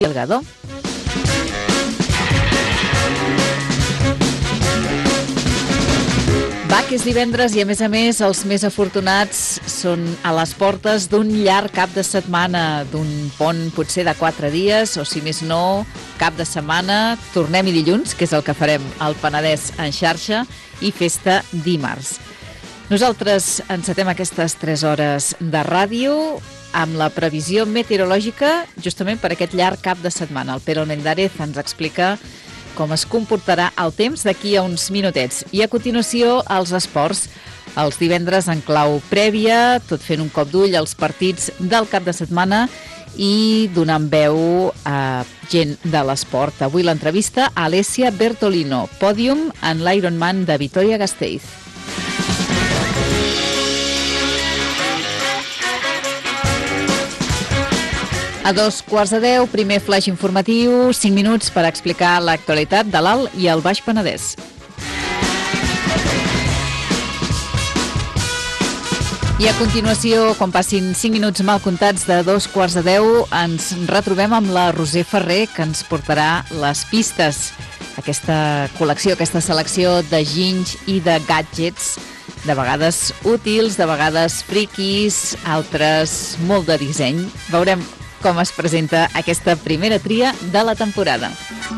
Delgado. Va, que és divendres i, a més, els més afortunats són a les portes d'un llarg cap de setmana, d'un pont potser de 4 dies, o si més no, cap de setmana. Tornem-hi dilluns, que és el que farem al Penedès en xarxa, i festa dimarts. Nosaltres encetem aquestes 3 hores de ràdio amb la previsió meteorològica justament per aquest llarg cap de setmana. El Pere Almendarez ens explica com es comportarà el temps d'aquí a uns minutets. I a continuació, els esports. Els divendres en clau prèvia, tot fent un cop d'ull als partits del cap de setmana i donant veu a gent de l'esport. Avui l'entrevista a Alessia Bertolino, pòdium en l'Ironman de Vitoria-Gasteiz. A 9:15, primer flash informatiu, 5 minuts per explicar l'actualitat de l'Alt i el Baix Penedès. I a continuació, quan passin 5 minuts mal comptats de 9:15, ens retrobem amb la Roser Ferrer, que ens portarà les pistes. Aquesta col·lecció, aquesta selecció de ginys i de gadgets, de vegades útils, de vegades friquis, altres molt de disseny. Veurem com es presenta aquesta primera tria de la temporada.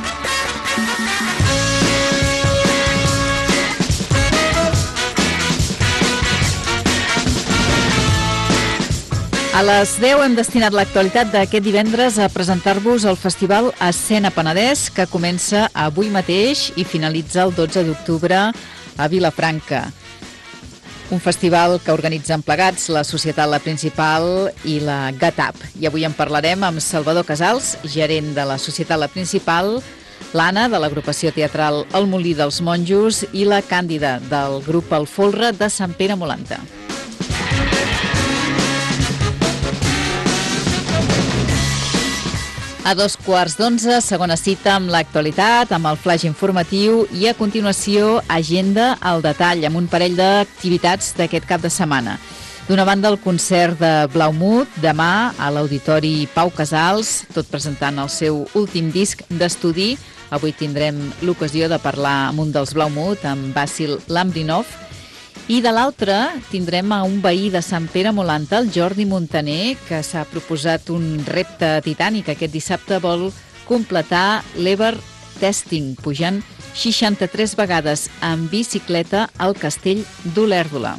A les 10 hem destinat l'actualitat d'aquest divendres a presentar-vos el Festival Escena Penedès, que comença avui mateix i finalitza el 12 d'octubre a Vilafranca. Un festival que organitzen plegats la Societat La Principal i la GATAP. I avui en parlarem amb Salvador Casals, gerent de la Societat La Principal, l'Anna, de l'agrupació teatral El Molí dels Monjos, i la Càndida, del grup El Folre de Sant Pere Molanta. A 9:15, segona cita amb l'actualitat, amb el flash informatiu i a continuació agenda al detall amb un parell d'activitats d'aquest cap de setmana. D'una banda, el concert de Blaumut, demà a l'Auditori Pau Casals, tot presentant el seu últim disc d'estudi. Avui tindrem l'ocasió de parlar amb un dels Blaumut, amb Vasil Lambrinov. I de l'altre tindrem a un veí de Sant Pere Molanta, el Jordi Montaner, que s'ha proposat un repte titànic. Aquest dissabte vol completar l'Ever Testing, pujant 63 vegades en bicicleta al castell d'Olèrdola.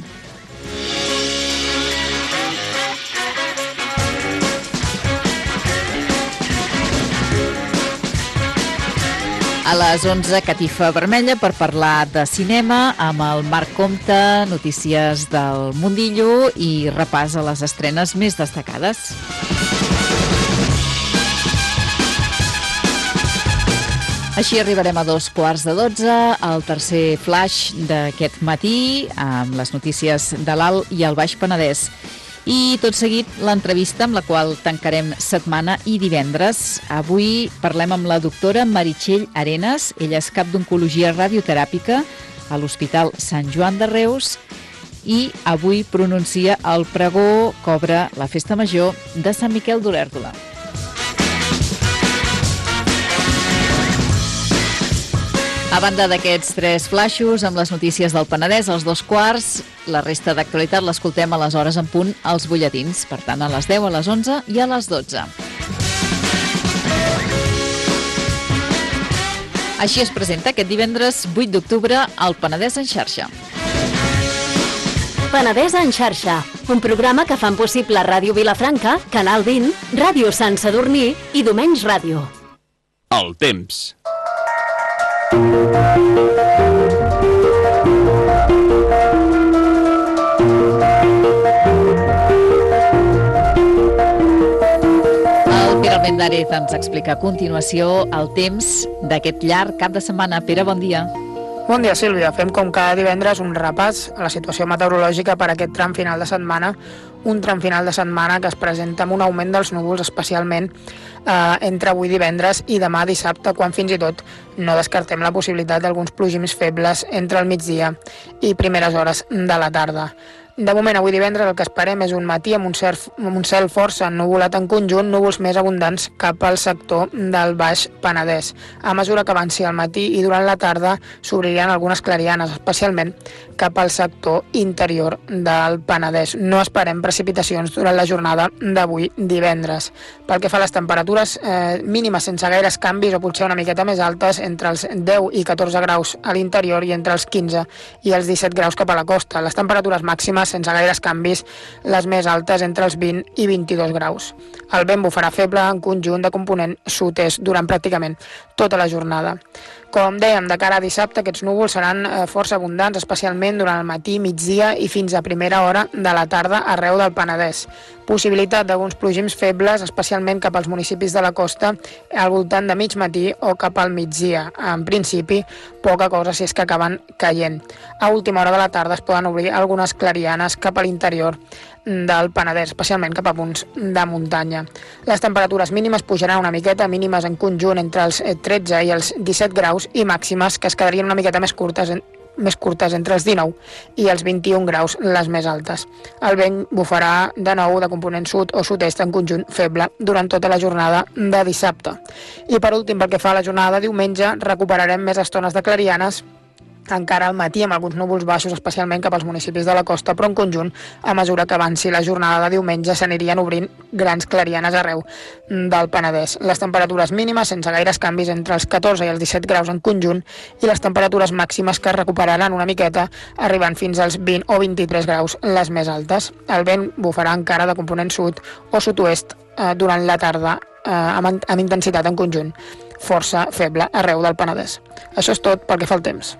A les 11, catifa vermella per parlar de cinema amb el Marc Comte, notícies del mundillo i repàs a les estrenes més destacades. Així arribarem a 9:15, el tercer flash d'aquest matí amb les notícies de l'Alt i el Baix Penedès. I tot seguit l'entrevista amb la qual tancarem setmana i divendres. Avui parlem amb la doctora Meritxell Arenas. Ella és cap d'oncologia radioteràpica a l'Hospital Sant Joan de Reus i avui pronuncia el pregó que obre la festa major de Sant Miquel d'Olèrdola. A banda d'aquests 3 flashos amb les notícies del Penedès, als 2:15, la resta d'actualitat l'escoltem a les hores en punt als butlletins, per tant a les 10, a les 11 i a les 12. Així es presenta aquest divendres 8 d'octubre al Penedès en xarxa. Penedès en xarxa, un programa que fan possible Ràdio Vilafranca, Canal 20, Ràdio Sant Sadurní i Domenys Ràdio. El temps. El Pere Almendarez ens explica a continuació el temps d'aquest llarg cap de setmana. Pere, bon dia. Bon dia, Sílvia. Fem com cada divendres un repàs a la situació meteorològica per aquest tram final de setmana, un tram final de setmana que es presenta amb un augment dels núvols, especialment entre avui divendres i demà dissabte, quan fins i tot no descartem la possibilitat d'alguns plogims febles entre el migdia i primeres hores de la tarda. De moment, avui divendres, el que esperem és un matí amb un cel força ennuvolat en conjunt, núvols més abundants cap al sector del Baix Penedès. A mesura que avanci el matí i durant la tarda s'obriran algunes clarianes, especialment cap al sector interior del Penedès. No esperem precipitacions durant la jornada d'avui divendres. Pel que fa a les temperatures mínimes sense gaires canvis o potser una miqueta més altes, entre els 10 i 14 graus a l'interior i entre els 15 i els 17 graus cap a la costa. Les temperatures màximes sense gaires canvis, les més altes entre els 20 i 22 graus. El vent bufarà feble en conjunt de component sud-est durant pràcticament tota la jornada. Com dèiem, de cara a dissabte, aquests núvols seran força abundants, especialment durant el matí, migdia i fins a primera hora de la tarda arreu del Penedès. Possibilitat d'alguns plogims febles, especialment cap als municipis de la costa, al voltant de mig matí o cap al migdia. En principi, poca cosa si és que acaben caient. A última hora de la tarda es poden obrir algunes clarianes cap a l'interior del Penedès, especialment cap a punts de muntanya. Les temperatures mínimes pujaran una miqueta, mínimes en conjunt entre els 13 i els 17 graus i màximes que es quedarien una miqueta més curtes entre els 19 i els 21 graus, les més altes. El vent bufarà de nou de component sud o sud-est en conjunt feble durant tota la jornada de dissabte. I per últim, pel que fa a la jornada de diumenge, recuperarem més estones de clarianes encara al matí amb alguns núvols baixos, especialment cap als municipis de la costa, però en conjunt, a mesura que avanci la jornada de diumenge, s'anirien obrint grans clarianes arreu del Penedès. Les temperatures mínimes sense gaires canvis entre els 14 i els 17 graus en conjunt i les temperatures màximes que es recuperaran una miqueta, arribant fins als 20 o 23 graus, les més altes. El vent bufarà encara de component sud o sud-oest durant la tarda amb intensitat en conjunt força feble arreu del Penedès. Això és tot pel que fa al temps.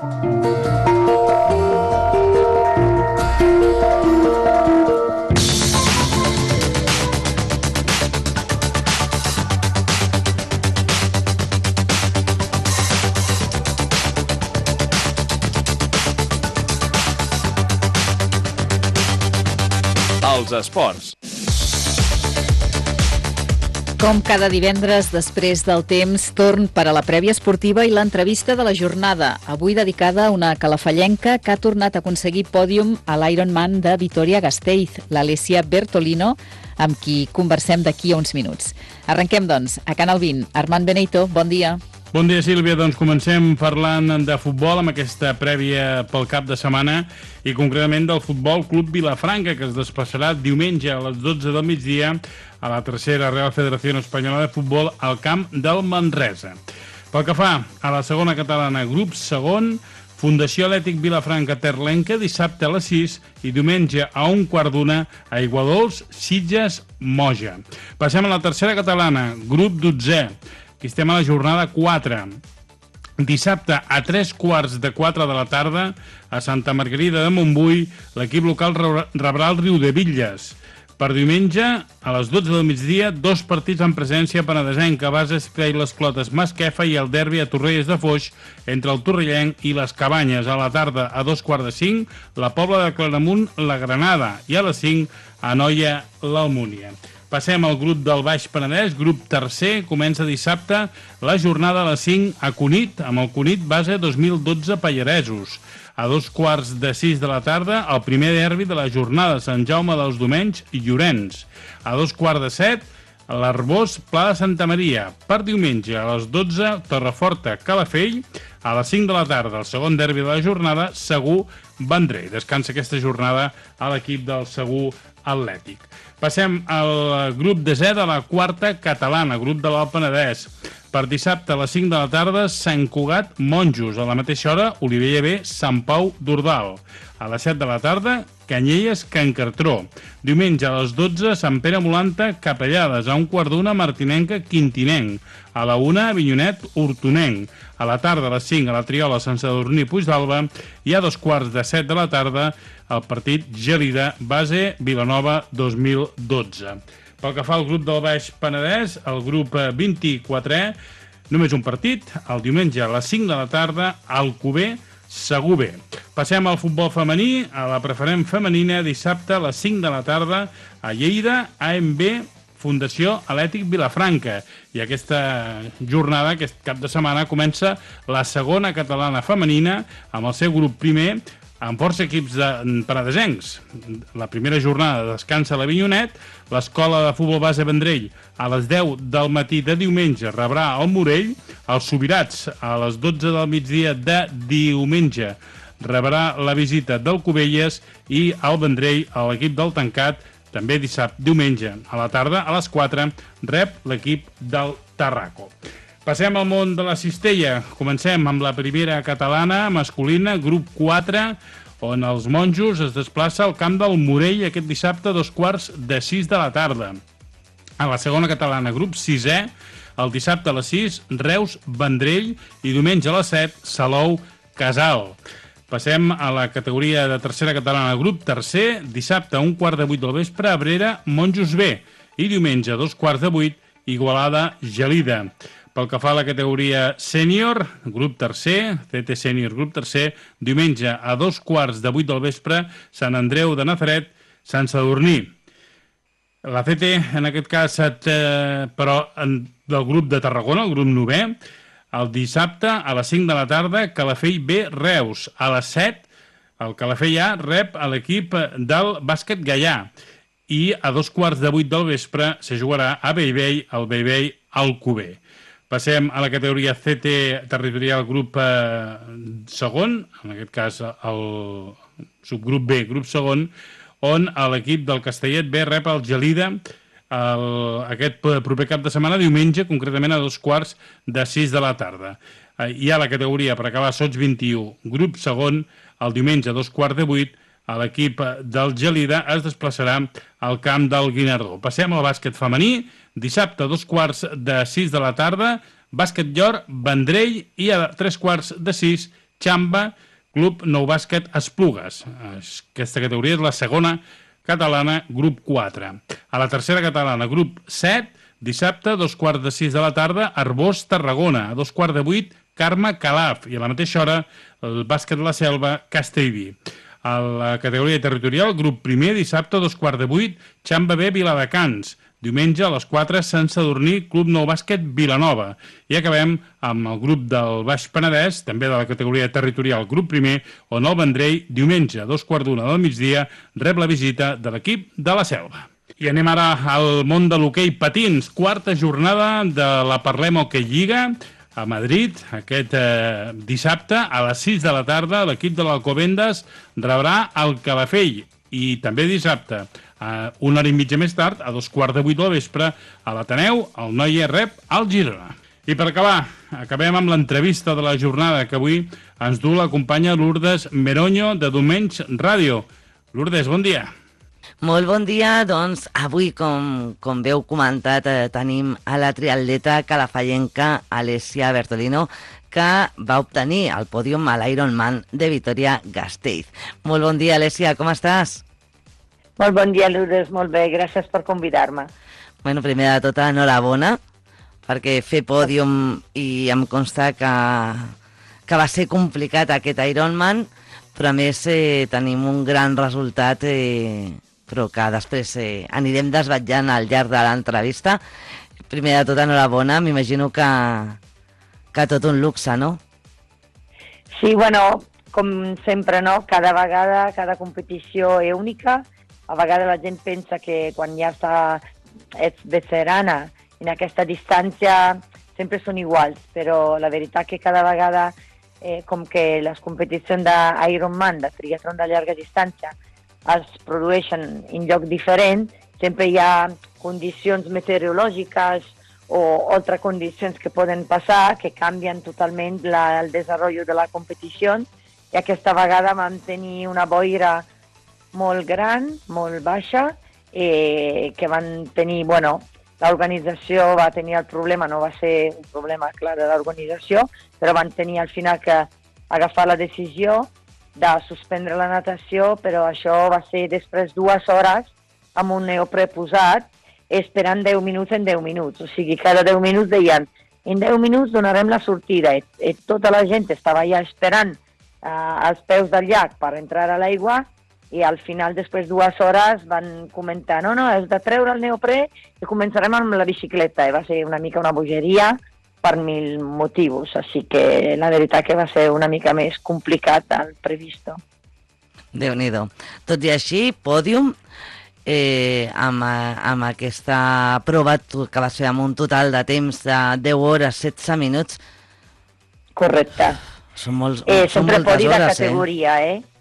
Els esports. Com cada divendres, després del temps, torn per a la prèvia esportiva i l'entrevista de la jornada, avui dedicada a una calafallenca que ha tornat a aconseguir pòdium a l'Ironman de Vitoria-Gasteiz, l'Alessia Bertolino, amb qui conversem d'aquí a uns minuts. Arrenquem, doncs, a Canal 20. Armand Benito, bon dia. Bon dia, Sílvia. Doncs comencem parlant de futbol amb aquesta prèvia pel cap de setmana i concretament del Futbol Club Vilafranca, que es desplaçarà diumenge a les 12 del migdia a la tercera Real Federació Espanyola de Futbol al camp del Manresa. Pel que fa a la segona catalana, grup segon, Fundació Atlètic Vilafranca Terlenca, dissabte a les 6 i diumenge a 1:15 a Aiguadols, Sitges, Moja. Passem a la tercera catalana, grup 12, que estem a la jornada 4. Dissabte a 3:15 de la tarda a Santa Margarida de Montbui, l'equip local rebrà el Riudebitlles. Per diumenge, a les 12 del migdia, dos partits en presència penedesenca, Bases i les Clotes Masquefa i el derbi a Torrelles de Foix entre el Torrellenc i les Cabanyes. A la tarda, a 2:45, la Pobla de Claramunt, la Granada, i a les 5, a Anoia, l'Almúnia. Passem al grup del Baix Penedès, grup tercer, comença dissabte la jornada a les 5 a Cunit, amb el Cunit Base 2012 Pallaresos. A 5:15 de la tarda, el primer derbi de la jornada, Sant Jaume dels Domenys i Llorenç. A 6:15, l'Arbós Pla de Santa Maria. Per diumenge, a les 12, Torreforta Calafell. A les 5 de la tarda, el segon derbi de la jornada, Segur Vendrell. Descansa aquesta jornada a l'equip del Segur Atlètic. Passem al grup desè de la quarta catalana, grup de l'Alt Penedès. Per dissabte a les 5 de la tarda, Sant Cugat Monjos. A la mateixa hora, Olivella B, Sant Pau d'Ordal. A les 7 de la tarda, Canyelles Can Cartró. Diumenge a les 12, Sant Pere Molanta Capellades. A 1:15, Martinenca Quintinenc. A la 1, Avinyonet Hortonenc. A la tarda, a les 5, a la Triola Sant Sadurní Puigdàlber. I a 2:15 de la tarda, el partit Gelida Base Vilanova 2012. Pel que fa al grup del Baix Penedès, el grup 24è, només un partit, el diumenge a les 5 de la tarda, Alcover, Segur B. Passem al futbol femení, a la preferent femenina, dissabte a les 5 de la tarda, a Lleida, AMB, Fundació Atlètic Vilafranca. I aquesta jornada, aquest cap de setmana, comença la segona catalana femenina, amb el seu grup primer, amb força equips penedesencs. La primera jornada descansa a l'Avinyonet, l'escola de futbol base Vendrell a les 10 del matí de diumenge rebrà el Morell, els Subirats a les 12 del migdia de diumenge rebrà la visita del Cubelles i el Vendrell a l'equip del Tancat també diumenge a la tarda a les 4 rep l'equip del Tarraco. Passem al món de la cistella. Comencem amb la primera catalana masculina, grup 4, on els monjos es desplaça al camp del Morell aquest dissabte a 5:45 de la tarda. A la segona catalana, grup 6è, el dissabte a les 6, Reus, Vendrell, i diumenge a les 7, Salou, Casal. Passem a la categoria de tercera catalana, grup tercer, dissabte a 7:15 del vespre, Abrera, Monjos B, i diumenge a 7:15, Igualada, Gelida. Pel que fa a la categoria sènior, grup tercer, CT sènior, grup tercer, diumenge a 7:15 del vespre, Sant Andreu de Nazaret, Sant Sadurní. La CT, en aquest cas, però del grup de Tarragona, el grup 9è, el dissabte a les 5 de la tarda, Calafell B, Reus. A les 7, el Calafell A rep a l'equip del bàsquet Gaià. I a 7:15 del vespre se jugarà a Bellvei, al Bellvei Alcover. Passem a la categoria CT territorial grup segon, en aquest cas el subgrup B, grup segon, on l'equip del Castellet B rep el Gelida aquest proper cap de setmana, diumenge, concretament a 5:15 de la tarda. Hi ha la categoria, per acabar, Sots 21, grup segon, el diumenge a 7:15, l'equip del Gelida es desplaçarà al camp del Guinardó. Passem al bàsquet femení, dissabte a 5:15 de la tarda, bàsquet Llor, Vendrell, i a 5:45, Xamba, Club Nou Bàsquet Esplugues. Aquesta categoria és la segona catalana, grup 4. A la tercera catalana, grup 7, dissabte a 5:15 de la tarda, Arbós, Tarragona, a 7:15, Carme, Calaf, i a la mateixa hora, el bàsquet de la Selva, Castellví. A la categoria territorial, grup primer, dissabte a 7:15, Xamba B, Viladecans. Diumenge a les 4, Sant Sadurní, Club Nou Bàsquet Vilanova. I acabem amb el grup del Baix Penedès, també de la categoria territorial, grup primer, on el Vendrell, diumenge a 2:15 del migdia, rep la visita de l'equip de la Selva. I anem ara al món de l'hoquei patins. Quarta jornada de la Parlem Hoquei Lliga a Madrid. Aquest dissabte a les 6 de la tarda l'equip de l'Alcobendas rebrà el Calafell. I també dissabte, una hora i mitja més tard, a 7:15 del vespre, a l'Ateneu, el Noia rep el Girona. I per acabar, acabem amb l'entrevista de la jornada que avui ens du la companya Lourdes Meroño de Domenys Ràdio. Lourdes, bon dia. Molt bon dia. Doncs avui, com veu comentat, tenim a la triatleta calafallenca Alessia Bertolino, que va obtenir el pòdium a l'Ironman de Vitoria-Gasteiz. Molt bon dia, Alessia, com estàs? Molt bon dia, Lourdes, molt bé, gràcies per convidar-me. Bueno, primer de tot, enhorabona, perquè fer pòdium, i em consta que va ser complicat aquest Ironman, però a més tenim un gran resultat, però que després anirem desvetllant al llarg de l'entrevista. Primer de tot, enhorabona, m'imagino que tot un luxe, no? Sí, bueno, com sempre, no? Cada vegada, cada competició és única. A vegades la gent pensa que quan ja ets veterana en aquesta distància sempre són iguals, però la veritat que cada vegada, com que les competicions d'Ironman, de triatlon de llarga distància, es produeixen en lloc diferent, sempre hi ha condicions meteorològiques o altres condicions que poden passar que canvien totalment el desenvolupament de la competició, i aquesta vegada vam tenir una boira molt gran, molt baixa, que van tenir, bueno, l'organització va tenir el problema, no va ser un problema clar de l'organització, però van tenir al final que agafar la decisió de suspendre la natació, però això va ser després 2 hores amb un neoprè posat, esperant 10 minuts en 10 minuts. O sigui, cada 10 minuts deien, en 10 minuts donarem la sortida. I tota la gent estava ja esperant als peus del llac per entrar a l'aigua, i al final, després 2 hores, van comentar no, has de treure el neoprè i començarem amb la bicicleta. I va ser una mica una bogeria per 1000 motius, així que la veritat que va ser una mica més complicat del previst. Déu-n'hi-do. Tot i així, pòdium, amb aquesta prova que vas fer amb un total de temps de 10 hores, 16 minuts. Correcte. Són moltes sempre podi de hores, categoria,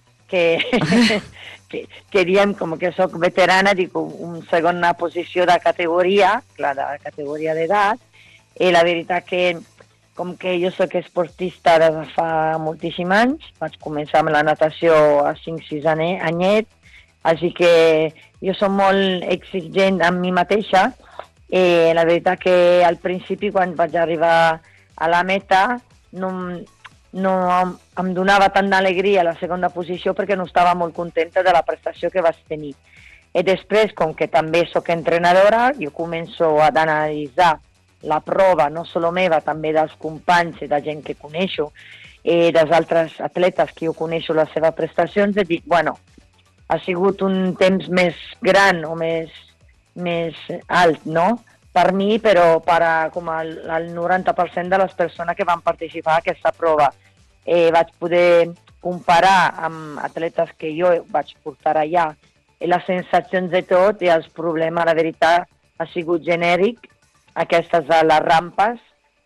que diem, com que soc veterana, dic una segona posició de categoria, clar, de categoria d'edat, i la veritat que, com que jo soc esportista des de fa moltíssims anys, vaig començar amb la natació a 5-6 anyet, així que jo soc molt exigent amb mi mateixa, i la veritat que al principi, quan vaig arribar a la meta, no em donava tant d'alegria la segona posició perquè no estava molt contenta de la prestació que vaig tenir. I després, com que també sóc entrenadora, jo començo a analitzar la prova, no solo meva, també dels companys i de gent que coneixo, i dels altres atletes que jo coneixo les seves prestacions, i dic, bueno, ha sigut un temps més gran o més alt, no?, per mi, però per com el 90% de les persones que van participar a aquesta prova. Vaig poder comparar amb atletes que jo vaig portar allà, i les sensacions de tot i els problemes, la veritat, ha sigut genèric. Aquestes de les rampes,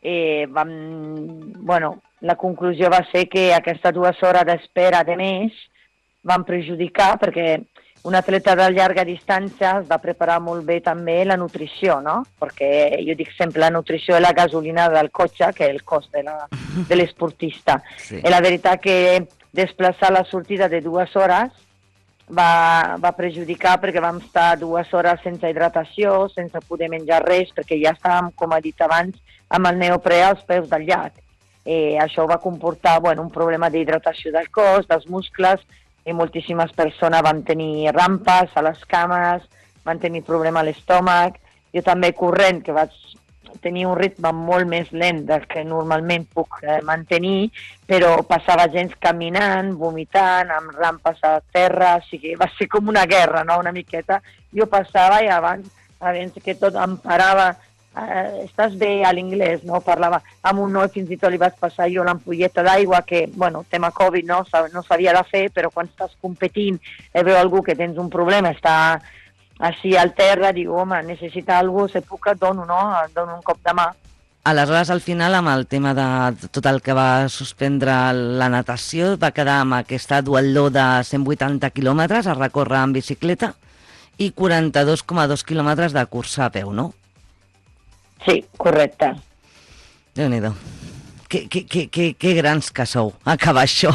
la conclusió va ser que aquestes 2 hores d'espera de més van perjudicar, perquè un atleta de llarga distància has de preparar molt bé també la nutrició, no? Perquè jo dic sempre, la nutrició és la gasolina del cotxe, que és el cos de l'esportista. Sí. I la veritat que desplaçar la sortida de 2 hores va perjudicar, perquè vam estar 2 hores sense hidratació, sense poder menjar res, perquè ja estàvem, com he dit abans, amb el neoprè als peus del llac. Això va comportar un problema d'hidratació del cos, dels muscles, i moltíssimes persones van tenir rampes a les cames, van tenir problema a l'estómac. Jo també corrent, que vaig tenir un ritme molt més lent del que normalment puc mantenir, però passava gent caminant, vomitant, amb rampes a terra, o sigui, va ser com una guerra, no?, una miqueta. Jo passava i abans que tot em parava, estàs bé a l'inglès, no? Parlava amb un noi, fins i tot li vaig passar jo l'ampolleta d'aigua, que, tema Covid no s'havia de fer, però quan estàs competint i veu algú que tens un problema, està així al terra, diu, home, necessita algú, se puc, et dono, no? Et dono un cop de mà. Aleshores, al final, amb el tema de tot el que va suspendre la natació, va quedar amb aquesta duatló de 180 quilòmetres a recórrer en bicicleta i 42,2 quilòmetres de cursa a peu, no? Sí, correcte. Déu-n'hi-do. Que grans que sou, acabar això.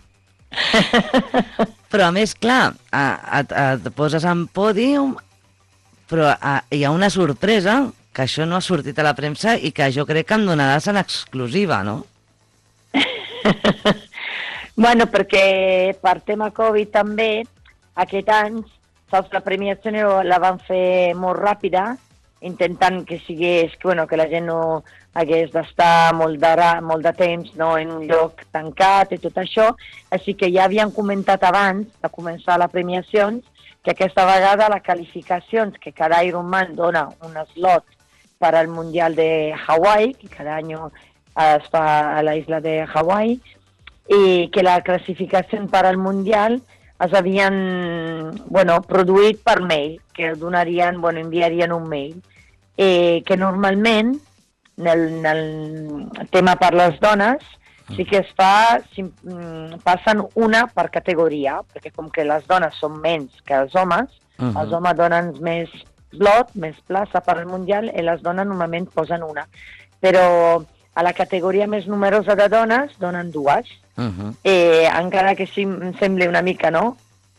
Però a més, clar, et poses en pòdium, però hi ha una sorpresa, que això no ha sortit a la premsa i que jo crec que em donaràs en exclusiva, no? Perquè per tema Covid també, aquest any, saps, la premiació la van fer molt ràpida, intentant que sigués, que la gent no hagués d'estar molt de temps, no, en un lloc tancat i tot això. Així que ja havien comentat abans de començar les premiacions que aquesta vegada les qualificacions, que cada Ironman dona un slot per al Mundial de Hawaii, que cada any es fa a la isla de Hawaii, i que la classificació per al Mundial es havien produït per mail, que donarien, enviarien un mail. Que normalment, en el tema per les dones, sí que es fa, passen una per categoria, perquè com que les dones són menys que els homes, els homes donen més slot, més plaça per al Mundial, i les dones normalment posen una. Però a la categoria més numerosa de dones donen 2. Encara que sí em sembli una mica, no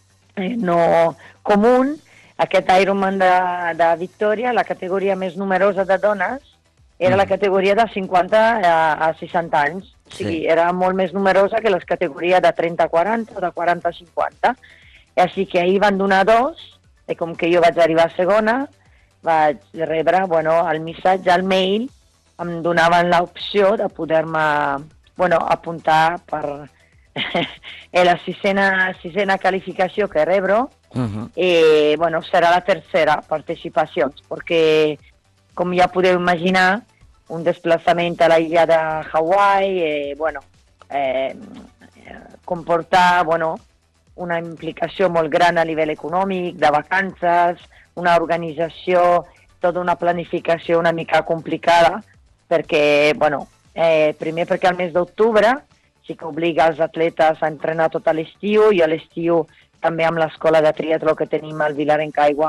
comú, aquest Ironman de Victòria, la categoria més numerosa de dones, era la categoria de 50 a 60 anys. O sigui, era molt més numerosa que les categories de 30 a 40 o de 40 a 50. Així que ahir van donar 2, i com que jo vaig arribar a segona, vaig rebre el missatge al mail, em donaven l'opció de poder-me apuntar per la sisena qualificació que rebro. Serà la tercera participació, perquè, com ja podeu imaginar, un desplaçament a la illa de Hawaii comporta una implicació molt gran a nivell econòmic, de vacances, una organització, tota una planificació una mica complicada, perquè, primer perquè al mes d'octubre sí que obliga els atletes a entrenar tot l'estiu, i a l'estiu també amb l'escola de triatló que tenim al Vilarenc Agua,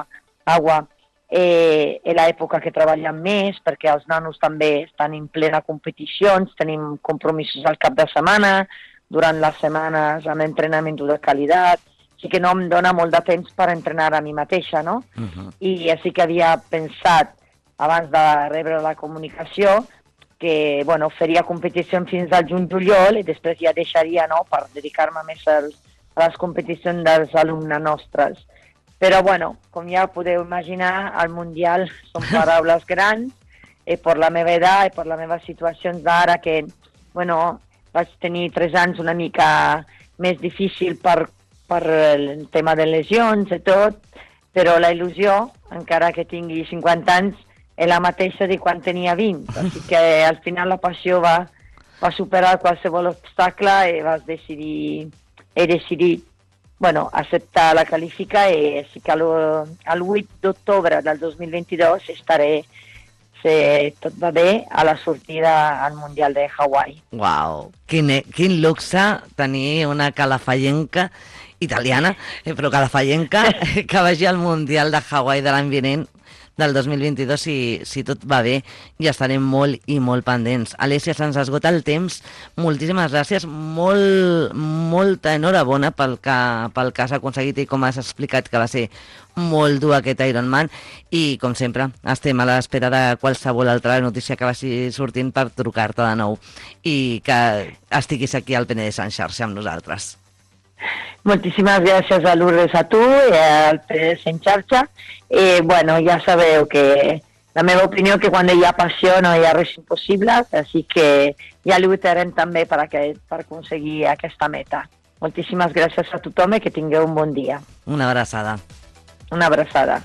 és l'època que treballem més, perquè els nanos també estan en plena competicions, tenim compromisos al cap de setmana, durant les setmanes amb entrenament de qualitat, sí que no em dona molt de temps per entrenar a mi mateixa, no? I així que havia pensat, abans de rebre la comunicació, que faria competició fins al juny-juliol i després ja deixaria, no?, per dedicar-me més a les competicions dels alumnes nostres. Però, com ja podeu imaginar, al Mundial són paraules grans, i per la meva edat i per la meva situació d'ara, que, vaig tenir 3 anys una mica més difícil per el tema de lesions i tot, però la il·lusió, encara que tingui 50 anys, és la mateixa de quan tenia 20. Així que al final la passió va superar qualsevol obstacle i he decidit acceptar la qualifica, i així que el 8 d'octubre del 2022 estaré, si tot va bé, a la sortida al Mundial de Hawaii. Uau, quin luxe tenir una calafallenca italiana, però calafallenca que vagi al Mundial de Hawaii de l'any vinent, del 2022, si tot va bé, ja estarem molt i molt pendents. Alessia, se'ns esgota el temps. Moltíssimes gràcies. Molta enhorabona pel que has aconseguit i com has explicat que va ser molt dur aquest Ironman, i com sempre estem a l'espera de qualsevol altra notícia que vagi sortint per trucar-te de nou i que estiguis aquí al Penedès en xarxa amb nosaltres. Moltíssimes gràcies a Lourdes, a tu i al Penedès en xarxa. Ja sabeu que la meva opinió és que quan hi ha passió no hi ha res impossible, així que ja lluitarem també per aconseguir aquesta meta. Moltíssimes gràcies a tothom i que tingueu un bon dia. Una abraçada. Una abraçada.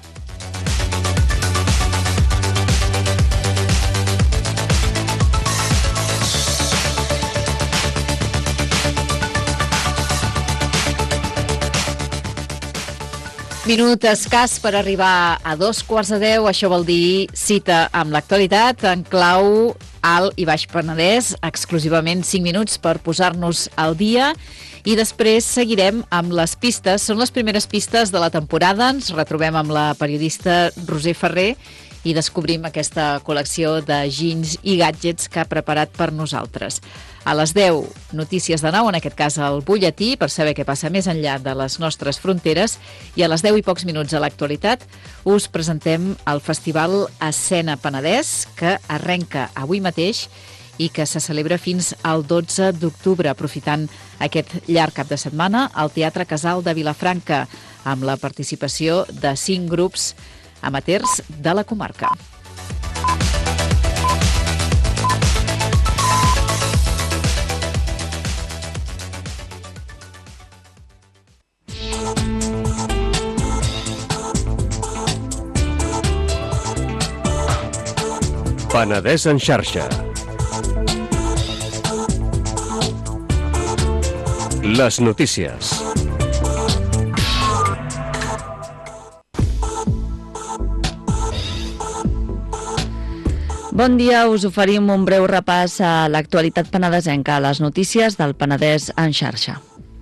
Minut escàs per arribar a 9:45, això vol dir cita amb l'actualitat en clau Alt i Baix Penedès, exclusivament 5 minuts per posar-nos al dia, i després seguirem amb les pistes. Són les primeres pistes de la temporada, ens retrobem amb la periodista Roser Ferrer i descobrim aquesta col·lecció de jeans i gadgets que ha preparat per nosaltres. A les 10, notícies de nou, en aquest cas el butlletí, per saber què passa més enllà de les nostres fronteres, i a les 10 i pocs minuts a l'actualitat us presentem el Festival Escena Penedès, que arrenca avui mateix i que se celebra fins al 12 d'octubre, aprofitant aquest llarg cap de setmana al Teatre Casal de Vilafranca, amb la participació de 5 grups amateurs de la comarca. Penedès en xarxa. Les notícies. Bon dia, us oferim un breu repàs a l'actualitat penedesenca, a les notícies del Penedès en xarxa.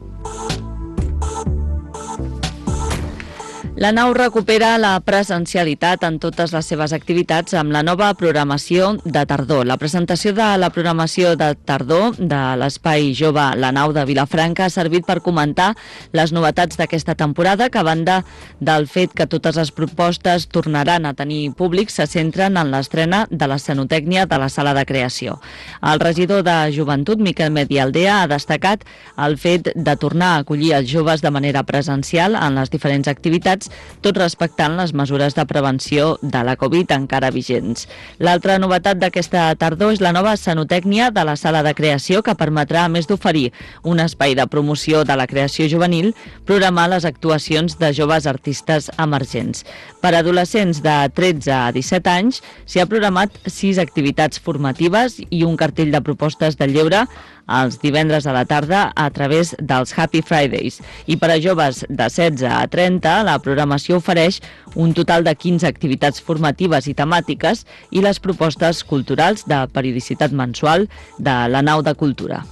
La nau recupera la presencialitat en totes les seves activitats amb la nova programació de tardor. La presentació de la programació de tardor de l'Espai Jove La Nau de Vilafranca ha servit per comentar les novetats d'aquesta temporada, que a banda del fet que totes les propostes tornaran a tenir públic, se centren en l'estrena de l'escenotècnia de la sala de creació. El regidor de Joventut, Miquel Medialdea, ha destacat el fet de tornar a acollir els joves de manera presencial en les diferents activitats tot respectant les mesures de prevenció de la Covid encara vigents. L'altra novetat d'aquesta tardor és la nova escenotècnia de la sala de creació, que permetrà, a més d'oferir un espai de promoció de la creació juvenil, programar les actuacions de joves artistes emergents. Per adolescents de 13 a 17 anys s'hi ha programat 6 activitats formatives i un cartell de propostes de lleure els divendres a la tarda a través dels Happy Fridays. I per a joves de 16 a 30, la programació ofereix un total de 15 activitats formatives i temàtiques i les propostes culturals de periodicitat mensual de la Nau de Cultura.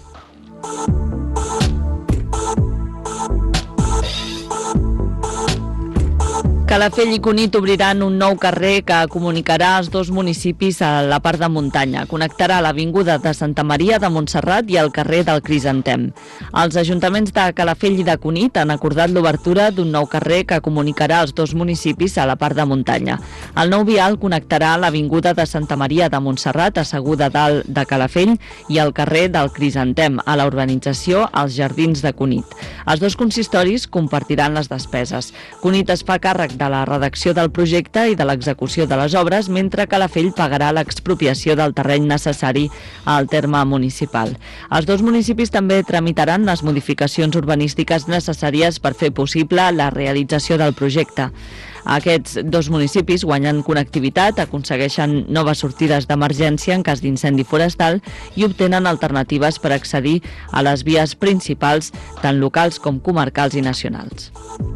Calafell i Cunit obriran un nou carrer que comunicarà els dos municipis a la part de muntanya. Connectarà l'avinguda de Santa Maria de Montserrat i el carrer del Crisantem. Els ajuntaments de Calafell i de Cunit han acordat l'obertura d'un nou carrer que comunicarà els dos municipis a la part de muntanya. El nou vial connectarà l'avinguda de Santa Maria de Montserrat, asseguda dalt de Calafell, i el carrer del Crisantem, a la urbanització als Jardins de Cunit. Els dos consistoris compartiran les despeses. Cunit es fa càrrec de la redacció del projecte i de l'execució de les obres, mentre que Calafell pagarà l'expropiació del terreny necessari al terme municipal. Els dos municipis també tramitaran les modificacions urbanístiques necessàries per fer possible la realització del projecte. Aquests dos municipis guanyen connectivitat, aconsegueixen noves sortides d'emergència en cas d'incendi forestal i obtenen alternatives per accedir a les vies principals, tant locals com comarcals i nacionals.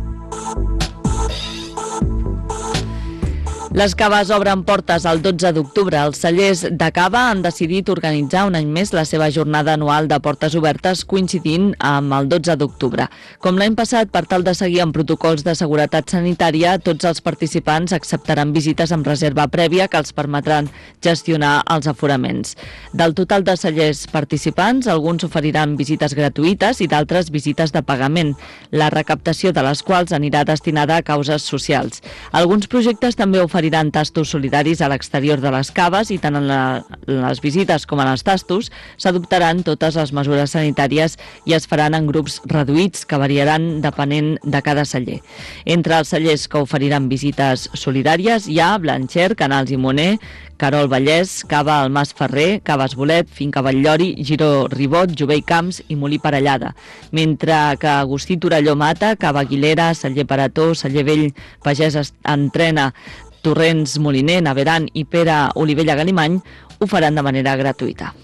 Les caves obren portes el 12 d'octubre. Els cellers de cava han decidit organitzar un any més la seva jornada anual de portes obertes coincidint amb el 12 d'octubre. Com l'any passat, per tal de seguir amb protocols de seguretat sanitària, tots els participants acceptaran visites amb reserva prèvia que els permetran gestionar els aforaments. Del total de cellers participants, alguns oferiran visites gratuïtes i d'altres visites de pagament, la recaptació de les quals anirà destinada a causes socials. Alguns projectes també oferiran tastos solidaris a l'exterior de les caves i tant en les visites com en els tastos s'adoptaran totes les mesures sanitàries i es faran en grups reduïts que variaran depenent de cada celler. Entre els cellers que oferiran visites solidàries hi ha Blancher, Canals i Moner, Carol Vallès, Cava al Mas Ferrer, Caves Bolet, Finca Batllori, Giró Ribot, Jovell Camps i Molí Parellada, mentre que Agustí Torelló Mata, Cava Aguilera, Celler Parató, Celler Vell, Pagès Entrena, Torrents Moliner, Naveran i Pere Olivella Galimany ho faran de manera gratuïta.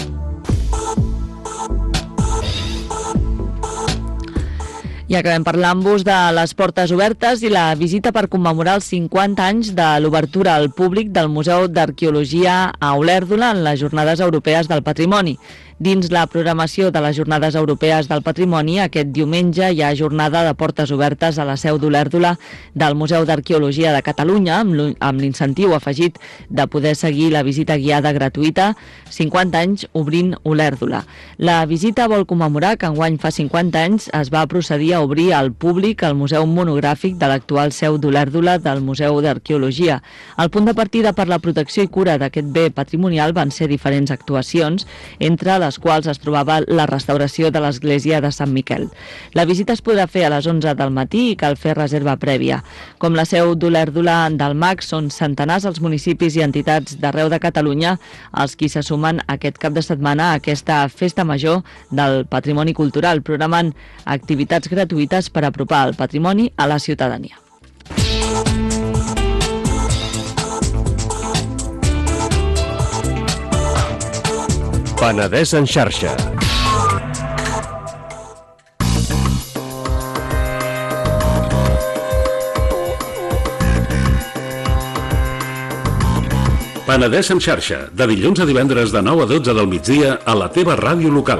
I acabem parlant-vos de les portes obertes i la visita per commemorar els 50 anys de l'obertura al públic del Museu d'Arqueologia a Olèrdola en les Jornades Europees del Patrimoni. Dins la programació de les Jornades Europees del Patrimoni, aquest diumenge hi ha jornada de portes obertes a la seu d'Olèrdola del Museu d'Arqueologia de Catalunya, amb l'incentiu afegit de poder seguir la visita guiada gratuïta 50 anys obrint Olèrdola. La visita vol commemorar que enguany fa 50 anys es va procedir a obrir al públic el Museu Monogràfic de l'actual seu d'Olèrdola del Museu d'Arqueologia. El punt de partida per la protecció i cura d'aquest bé patrimonial van ser diferents actuacions, entre les quals es trobava la restauració de l'església de Sant Miquel. La visita es podrà fer a les 11 del matí i cal fer reserva prèvia. Com la seu d'Olèrdola del MAC, són centenars els municipis i entitats d'arreu de Catalunya els qui se sumen aquest cap de setmana a aquesta festa major del patrimoni cultural, programant activitats gratuïtes per apropar el patrimoni a la ciutadania. Penedès en xarxa. Penedès en xarxa, de dilluns a divendres de 9 a 12 del migdia a la teva ràdio local.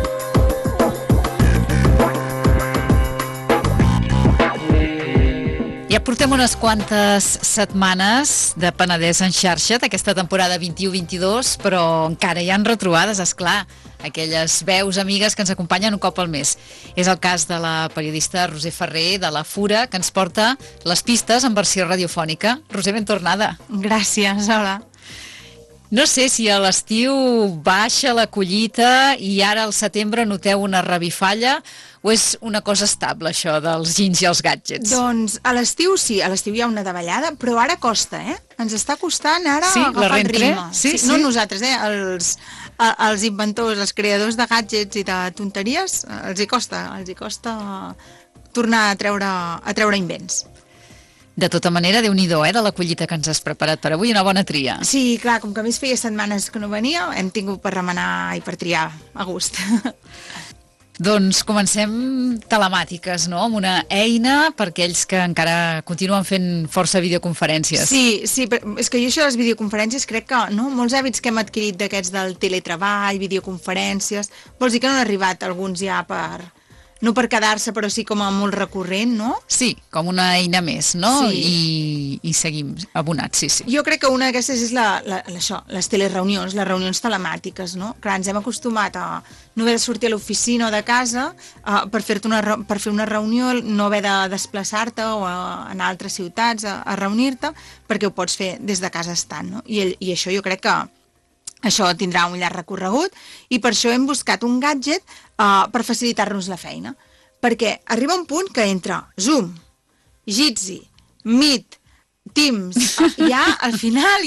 Ja portem unes quantes setmanes de Penedès en xarxa d'aquesta temporada 21-22, però encara hi ha retrobades, esclar, aquelles veus amigues que ens acompanyen un cop al mes. És el cas de la periodista Roser Ferrer, de La Fura, que ens porta les pistes en versió radiofònica. Roser, ben tornada. Gràcies, hola. No sé si a l'estiu baixa la collita i ara al setembre noteu una revifalla o és una cosa estable, això dels gins i els gadgets? Doncs a l'estiu sí, a l'estiu hi ha una davallada, però ara costa, Ens està costant ara agafar el ritme. Sí. No nosaltres, els inventors, els creadors de gadgets i de tonteries, els hi costa tornar a treure invents. De tota manera, Déu-n'hi-do, de la collita que ens has preparat per avui, una bona tria. Sí, clar, com que a més feia setmanes que no venia, hem tingut per remenar i per triar a gust. Doncs comencem telemàtiques, no?, amb una eina per aquells que encara continuen fent força videoconferències. Sí, és que jo això de les videoconferències crec que molts hàbits que hem adquirit d'aquests del teletreball, videoconferències, vols dir que no han arribat alguns ja no per quedar-se, però sí com a molt recurrent, no? Sí, com una eina més, no? Sí. I seguim abonats, sí. Jo crec que una d'aquestes és les telereunions, les reunions telemàtiques, no? Clar, ens hem acostumat a no haver de sortir a l'oficina o de casa per fer una reunió, no haver de desplaçar-te o anar a altres ciutats a reunir-te, perquè ho pots fer des de casa estant, no? I això jo crec que això tindrà un llarg recorregut i per això hem buscat un gadget per facilitar-nos la feina. Perquè arriba un punt que entre Zoom, Jitsi, Meet, Teams, ja al final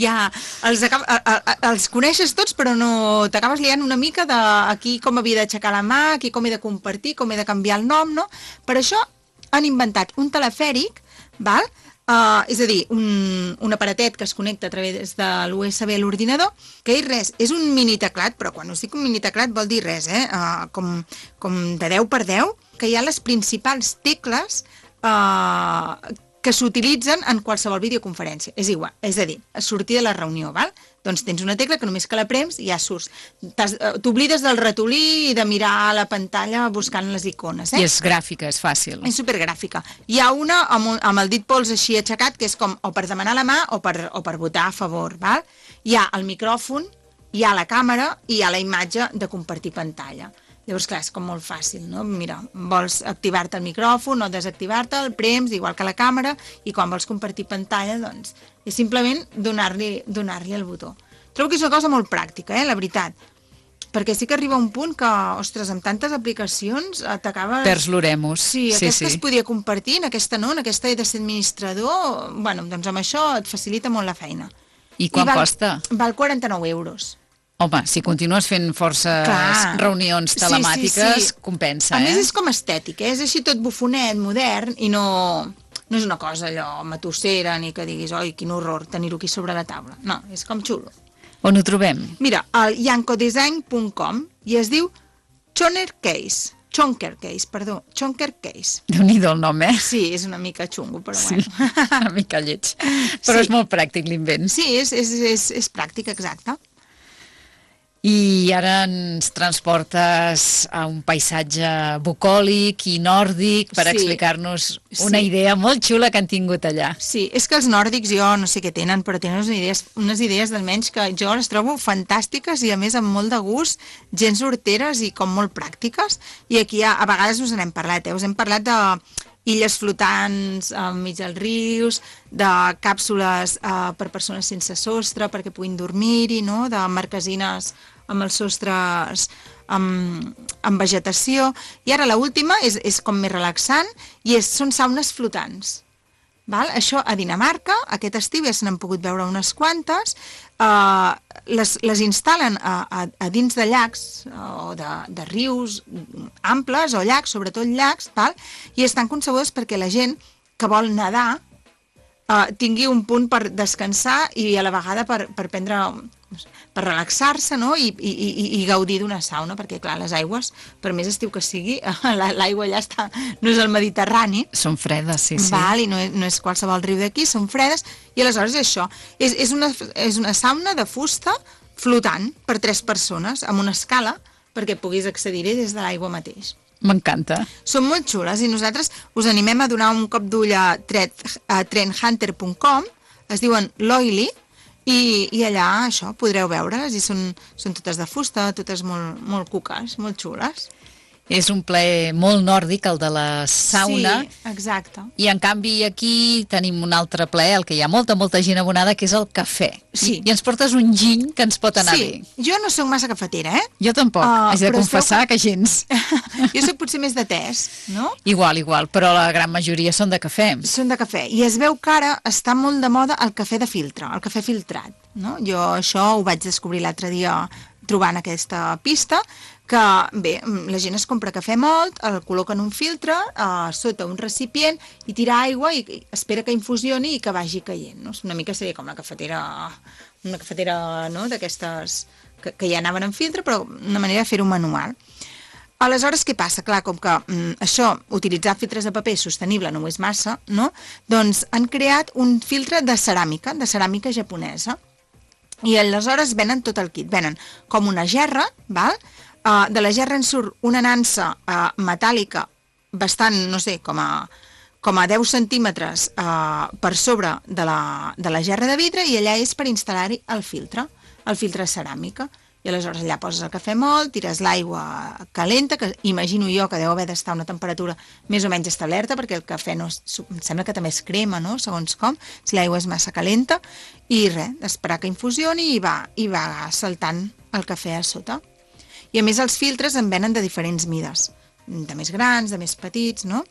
els coneixes tots però no t'acabes liant una mica de aquí com havia d'aixecar la mà, aquí com he de compartir, com he de canviar el nom, no? Per això han inventat un telefèric, val? És a dir, un aparatet que es connecta a través de l'USB a l'ordinador, que és res, és un mini teclat, però quan us dic un mini teclat vol dir res, com de 10 per 10, que hi ha les principals tecles que s'utilitzen en qualsevol videoconferència. És igual, és a dir, sortir de la reunió, val? Doncs tens una tecla que només que la prems ja surts. T'oblides del ratolí i de mirar la pantalla buscant les icones. I és gràfica, és fàcil. És supergràfica. Hi ha una amb el dit pols així aixecat, que és com o per demanar la mà o per votar a favor, val? Hi ha el micròfon, hi ha la càmera i hi ha la imatge de compartir pantalla. Llavors, clar, és com molt fàcil, no? Mira, vols activar-te el micròfon o desactivar-te, el prems, igual que la càmera, i quan vols compartir pantalla, doncs, és simplement donar-li el botó. Trobo que és una cosa molt pràctica, la veritat, perquè sí que arriba un punt que, ostres, amb tantes aplicacions t'acabes... Perds l'oremus. Sí, aquesta es podia compartir, en aquesta no, en aquesta he de ser administrador, bueno, doncs amb això et facilita molt la feina. I quan costa? Val 49 euros. Home, si continues fent forces reunions telemàtiques, compensa, A més, és com estètic, és així tot bufonet, modern, i no és una cosa allò matossera, ni que diguis, oi, quin horror tenir-ho aquí sobre la taula. No, és com xulo. On ho trobem? Mira, al yankodesign.com i es diu Chonker Case. Déu-n'hi-do el nom, Sí, és una mica xungo, però sí, bueno. Una mica lleig. Però és molt pràctic l'invent. Sí, és pràctic, exacte. I ara ens transportes a un paisatge bucòlic i nòrdic per explicar-nos una idea molt xula que han tingut allà. Sí, és que els nòrdics jo no sé què tenen, però tenen unes idees d'almenys que jo les trobo fantàstiques i a més amb molt de gust, gens horteres i com molt pràctiques. I aquí a vegades us n'hem parlat, us hem parlat de illes flotants enmig dels rius, de càpsules per persones sense sostre perquè puguin dormir-hi, no? De marquesines amb els sostres amb vegetació. I ara l'última és com més relaxant i són saunes flotants. Val? Això a Dinamarca, aquest estiu ja se n'han pogut veure unes quantes, les instal·len a dins de llacs o de rius amples o llacs, sobretot llacs, val? I estan concebudes perquè la gent que vol nedar tingui un punt per descansar i a la vegada per prendre... per relaxar-se, no? I gaudir d'una sauna, perquè clar, les aigües, per més estiu que sigui, l'aigua allà està, no és el Mediterrani. Són fredes, sí. Val, i no és qualsevol riu d'aquí, són fredes, i aleshores això, és una sauna de fusta flotant per 3 persones, amb una escala, perquè puguis accedir-hi des de l'aigua mateix. M'encanta. Són molt xules i nosaltres us animem a donar un cop d'ull a trendhunter.com, es diuen l'Oily, i allà això podreu veure-les i són totes de fusta, totes molt cuques, molt xules. És un plaer molt nòrdic, el de la sauna. Sí, exacte. I en canvi aquí tenim un altre plaer, el que hi ha molta gent abonada, que és el cafè. Sí. I ens portes un gin que ens pot anar bé. Sí, jo no sóc massa cafetera, Jo tampoc, haig de confessar que gens. Jo sóc potser més de tés, no? Igual, però la gran majoria són de cafè. Són de cafè. I es veu que ara està molt de moda el cafè de filtre, el cafè filtrat, no? Jo això ho vaig descobrir l'altre dia trobant aquesta pista, que bé, la gent es compra cafè molt, el col·loca en un filtre, sota un recipient, i tira aigua i espera que infusioni i que vagi caient, no? Una mica seria com una cafetera, no?, d'aquestes que ja anaven en filtre, però una manera de fer-ho manual. Aleshores, què passa? Clar, com que això, utilitzar filtres de paper sostenible no ho és massa, no? Doncs han creat un filtre de ceràmica japonesa. I aleshores venen tot el kit. Venen com una gerra, val? De la gerra en surt una nansa metàl·lica bastant, no sé, com a 10 centímetres per sobre de la gerra de vidre, i allà és per instal·lar-hi el filtre ceràmica. I aleshores allà poses el cafè molt, tires l'aigua calenta, que imagino jo que deu haver d'estar a una temperatura més o menys establerta, perquè el cafè no, em sembla que també es crema, no?, segons com, si l'aigua és massa calenta, i res, esperar que infusioni i va saltant el cafè a sota. I a més els filtres en venen de diferents mides, de més grans, de més petits, no?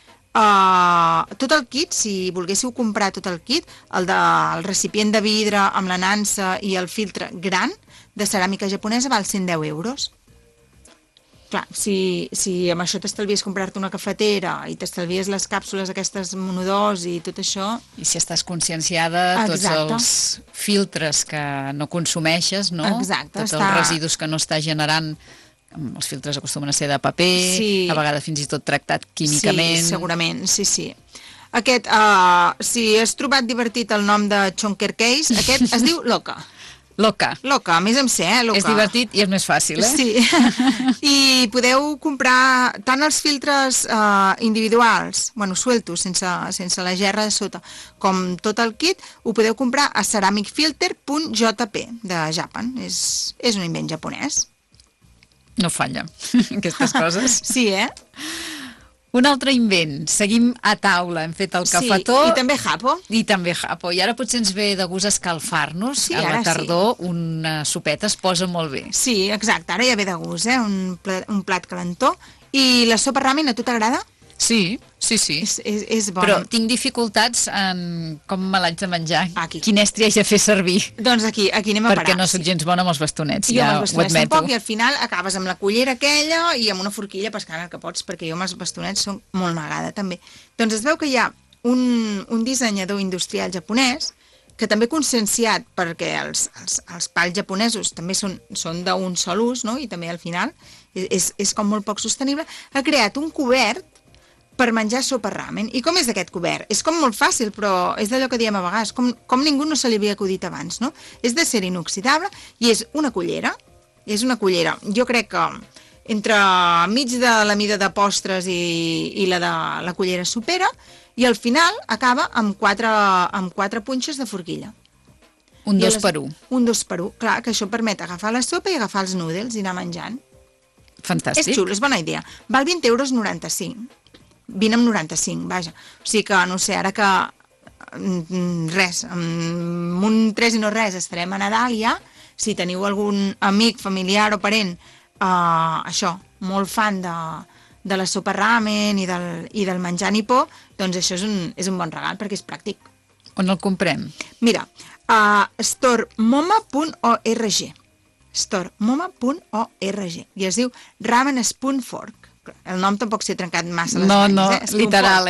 Tot el kit, si volguéssiu comprar tot el kit, el del recipient de vidre amb la nansa i el filtre gran de ceràmica japonesa val 110 euros. Clar, si amb això t'estalvies comprar-te una cafetera i t'estalvies les càpsules aquestes monodós i tot això... I si estàs conscienciada, tots els filtres que no consumeixes, no? Exacte. Tots els residus que no està generant... Els filtres acostumen a ser de paper, a vegades fins i tot tractat químicament... Sí, segurament, sí. Aquest, si has trobat divertit el nom de Chonker Case, aquest es diu Loca. Loca, a més amb C, Loca. És divertit i és més fàcil, Sí. I podeu comprar tant els filtres individuals, sueltos, sense la gerra de sota, com tot el kit, ho podeu comprar a ceramicfilter.jp de Japan. És un invent japonès. No falla, aquestes coses. Sí, Un altre invent. Seguim a taula. Hem fet el cafetó. Sí, i també japo. I ara potser ens ve de gust escalfar-nos. A la tardor una sopeta es posa molt bé. Sí, exacte. Ara ja ve de gust, un plat calentó. I la sopa ramen a tu t'agrada? Sí. És bona. Però tinc dificultats en com me l'haig de menjar. Quin estri haig de fer servir. Doncs aquí anem a parar. Perquè no soc gens bona amb els bastonets, ja ho admeto. Tampoc, i al final acabes amb la cullera aquella i amb una forquilla pescant el que pots, perquè jo amb els bastonets soc molt magada també. Doncs es veu que hi ha un dissenyador industrial japonès que també conscienciat, perquè els pals japonesos també són d'un sol ús, no? I també al final és com molt poc sostenible, ha creat un cobert per menjar sopa ramen. I com és aquest cobert? És com molt fàcil, però és d'allò que diem a vegades, com ningú no se li havia acudit abans, no? És d'acer inoxidable i és una cullera. Jo crec que entre mig de la mida de postres i la de la cullera supera, i al final acaba amb quatre punxes de forquilla. Un 2 per 1. Un 2 per 1, clar, que això permet agafar la sopa i agafar els noodles i anar menjant. Fantàstic. És xulo, és bona idea. Val 20,95 €. 20,95, vaja. O sigui que, no sé, ara que res, amb un 3 i no res estarem a Nadal ja, si teniu algun amic, familiar o parent, això, molt fan de la sopa ramen i del menjar nipó, doncs això és un bon regal perquè és pràctic. On el comprem? Mira, a storemoma.org. storemoma.org. I es diu Ramen Spoon Fork. El nom tampoc s'ha trencat massa les mans. No, literal,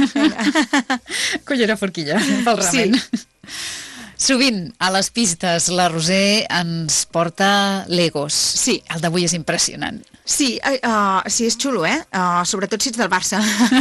Cullera forquilla, pel ramen. Sí. Sovint, a les pistes, la Roser ens porta Legos. Sí. El d'avui és impressionant. Sí, és xulo, sobretot si ets del Barça.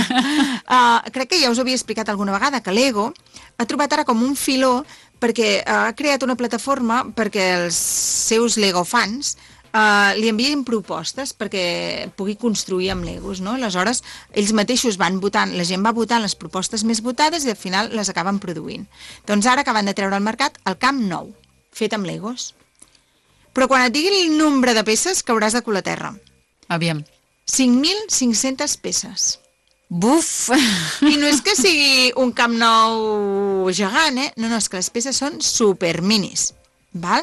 Crec que ja us ho havia explicat alguna vegada, que Lego ha trobat ara com un filó perquè ha creat una plataforma perquè els seus Lego fans li envien propostes perquè pugui construir amb Legos, no? Aleshores, ells mateixos van votant, la gent va votant les propostes més votades i al final les acaben produint. Doncs ara acaben de treure al mercat el Camp Nou, fet amb Legos. Però quan et digui el nombre de peces cauràs de cul a terra. Aviam. 5.500 peces. Buf! I no és que sigui un Camp Nou gegant, No, és que les peces són superminis, val?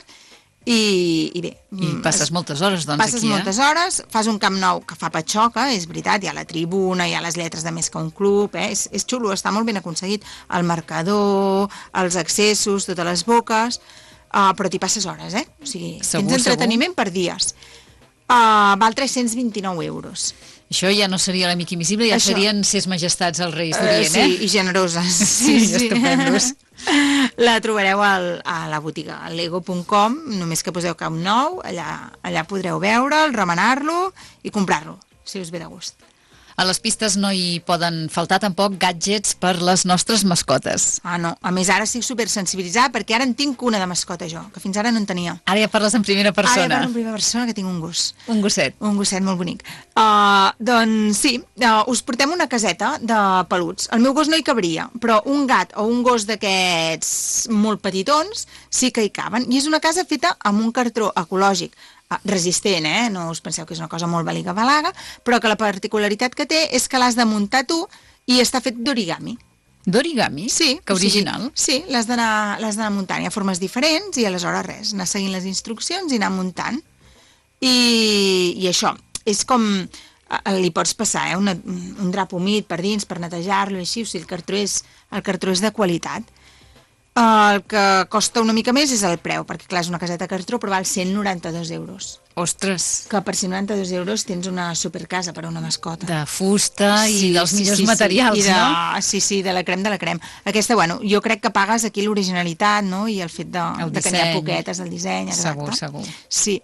I bé... I passes moltes hores, doncs, passes aquí, moltes hores, fas un Camp Nou que fa patxoca, és veritat, hi ha la tribuna, hi ha les lletres de més que un club, és xulo, està molt ben aconseguit. El marcador, els accessos, totes les boques, però t'hi passes hores, O sigui, tens entreteniment per dies. Val 329 euros. Això ja no seria l'amic invisible, ja serien ses majestats els Reis d'Orient, Sí, i generoses. Sí, estupendos. La trobareu a la botiga, a lego.com, només que poseu Camp Nou, allà podreu veure'l, remenar-lo i comprar-lo, si us ve de gust. A les pistes no hi poden faltar tampoc gadgets per les nostres mascotes. No, a més ara estic supersensibilitzada perquè ara en tinc una de mascota jo, que fins ara no en tenia. Ara ja parles en primera persona. Ara ja parlo en primera persona, que tinc un gos. Un gosset. Un gosset molt bonic. Doncs sí, us portem una caseta de peluts. El meu gos no hi cabria, però un gat o un gos d'aquests molt petitons sí que hi caben. I és una casa feta amb un cartró ecològic resistent, no us penseu que és una cosa molt baliga-balaga, però que la particularitat que té és que l'has de muntar tu i està fet d'origami. D'origami? Sí. Que original. Sí, l'has d'anar muntant. Hi ha formes diferents i aleshores res, anar seguint les instruccions i anar muntant. I això, és com... li pots passar un drap humit per dins per netejar-lo i així, o sigui, el cartró és de qualitat. El que costa una mica més és el preu, perquè clar, és una caseta de cartró, però val 192 euros. Ostres! Que per 192 euros tens una supercasa per a una mascota. De fusta i dels millors materials, no? Sí, de la crem de la crem. Aquesta, jo crec que pagues aquí l'originalitat, no? I el fet de que n'hi ha poquetes, el disseny, exacte. Segur. Sí.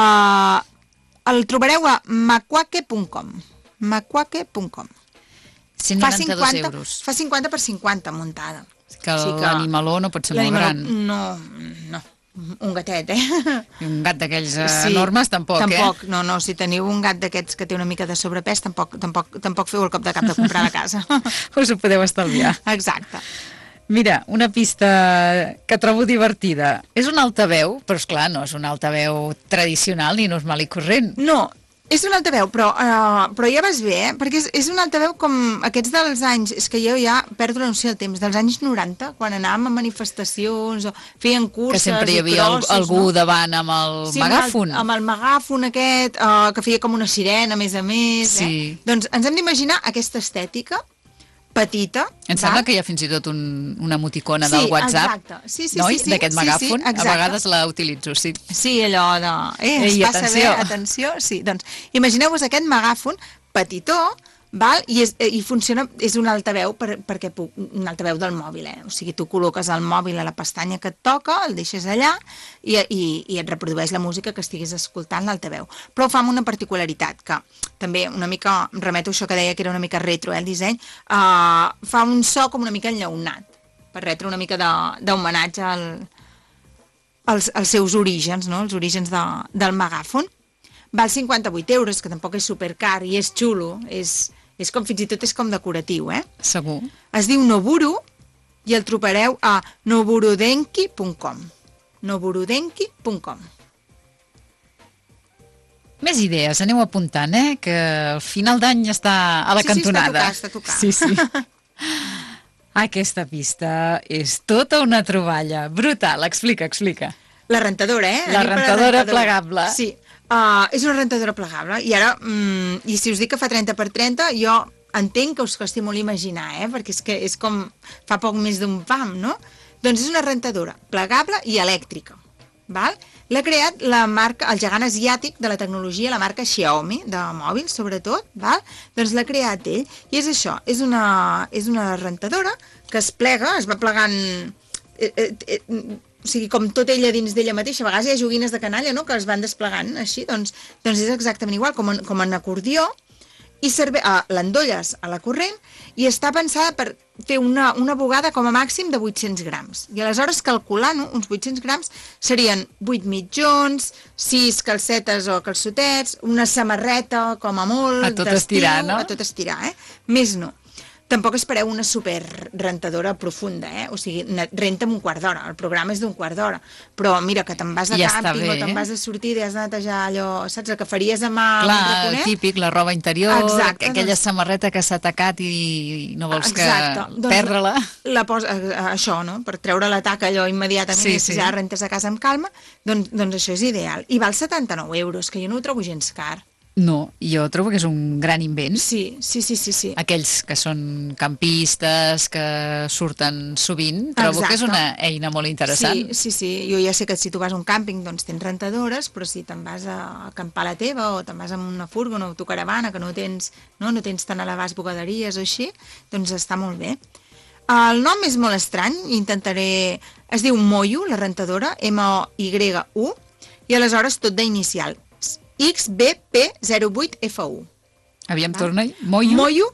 El trobareu a maquake.com. Maquake.com. 192 euros. Fa 50 per 50 muntada. Que l'animaló no pot ser molt gran. No. Un gatet, I un gat d'aquells enormes, tampoc, Tampoc, no. Si teniu un gat d'aquests que té una mica de sobrepès, tampoc feu el cop de cap de comprar a casa. Us ho podeu estalviar. Exacte. Mira, una pista que trobo divertida. És un altaveu, però esclar, no és un altaveu tradicional ni normal i corrent. No, és un altaveu, però ja vas bé, perquè és un altaveu com aquests dels anys, és que jo ja perdo la noció del temps, dels anys 90, quan anàvem a manifestacions o feien curses. Que sempre hi havia algú davant amb el megàfon. Amb el megàfon aquest, que feia com una sirena, a més. Sí. Doncs ens hem d'imaginar aquesta estètica petita. Em sembla que hi ha fins i tot una emoticona del WhatsApp, sí, d'aquest megàfon. A vegades la utilitzo, sí. Sí, allò de... es passa bé, atenció. Sí, doncs imagineu-vos aquest megàfon petitó, val? I funciona, és un altaveu perquè un altaveu del mòbil, o sigui, tu col·loques el mòbil a la pestanya que et toca, el deixes allà i et reprodueix la música que estiguis escoltant l'altaveu. Però fa amb una particularitat, que també una mica, remeto a això que deia que era una mica retro, el disseny, fa un so com una mica enllaunat, per retre una mica d'homenatge als seus orígens, no? Els orígens del megàfon. Val 58 euros, que tampoc és supercar i és xulo, és com, fins i tot és com decoratiu, Segur. Es diu Noburu i el trobareu a noburudenki.com. Noburudenki.com. Més idees, aneu apuntant, que el final d'any està a la cantonada. Sí, està a tocar. Sí. Aquesta pista és tota una troballa. Brutal, explica. La rentadora, La rentadora plegable. Sí. És una rentadora plegable i ara, i si us dic que fa 30 per 30, jo entenc que us costi molt imaginar, perquè és que és com fa poc més d'un pam, no? Doncs és una rentadora plegable i elèctrica, val? L'ha creat la marca, el gegant asiàtic de la tecnologia, la marca Xiaomi, de mòbils sobretot, val? Doncs l'ha creat ell, i és això, és una rentadora que es plega, es va plegant... o sigui, com tot ella dins d'ella mateixa, a vegades hi ha joguines de canalla, no?, que es van desplegant així, doncs és exactament igual, com en acordió, i l'endolles a la corrent i està pensada per fer una bugada com a màxim de 800 grams. I aleshores calculant uns 800 grams serien 8 mitjons, 6 calcetes o calçotets, una samarreta com a molt, a tot estirar, no? A tot estirar, Més no. Tampoc espereu una super rentadora profunda, o sigui, renta en un quart d'hora, el programa és d'un quart d'hora, però mira, que te'n vas de càmping o te'n vas de sortida i has de netejar allò, saps, el que faries a mà un raconet? Típic, la roba interior, aquella samarreta que s'ha tacat i no vols perdre-la. Això, no?, per treure la taca allò immediatament i ja rentes a casa amb calma, doncs això és ideal. I val 79 euros, que jo no ho trobo gens car. No, jo trobo que és un gran invent. Sí. Aquells que són campistes, que surten sovint, trobo que és una eina molt interessant. Sí. Jo ja sé que si tu vas a un càmping doncs tens rentadores, però si te'n vas a acampar a la teva o te'n vas amb una furgo, una autocaravana, que no tens tan a l'abast bugaderies o així, doncs està molt bé. El nom és molt estrany, es diu Moyu, la rentadora, M-O-Y-U, i aleshores tot d'inicial. XBP08FU. Aviam, torna-hi. Moyu? Moyu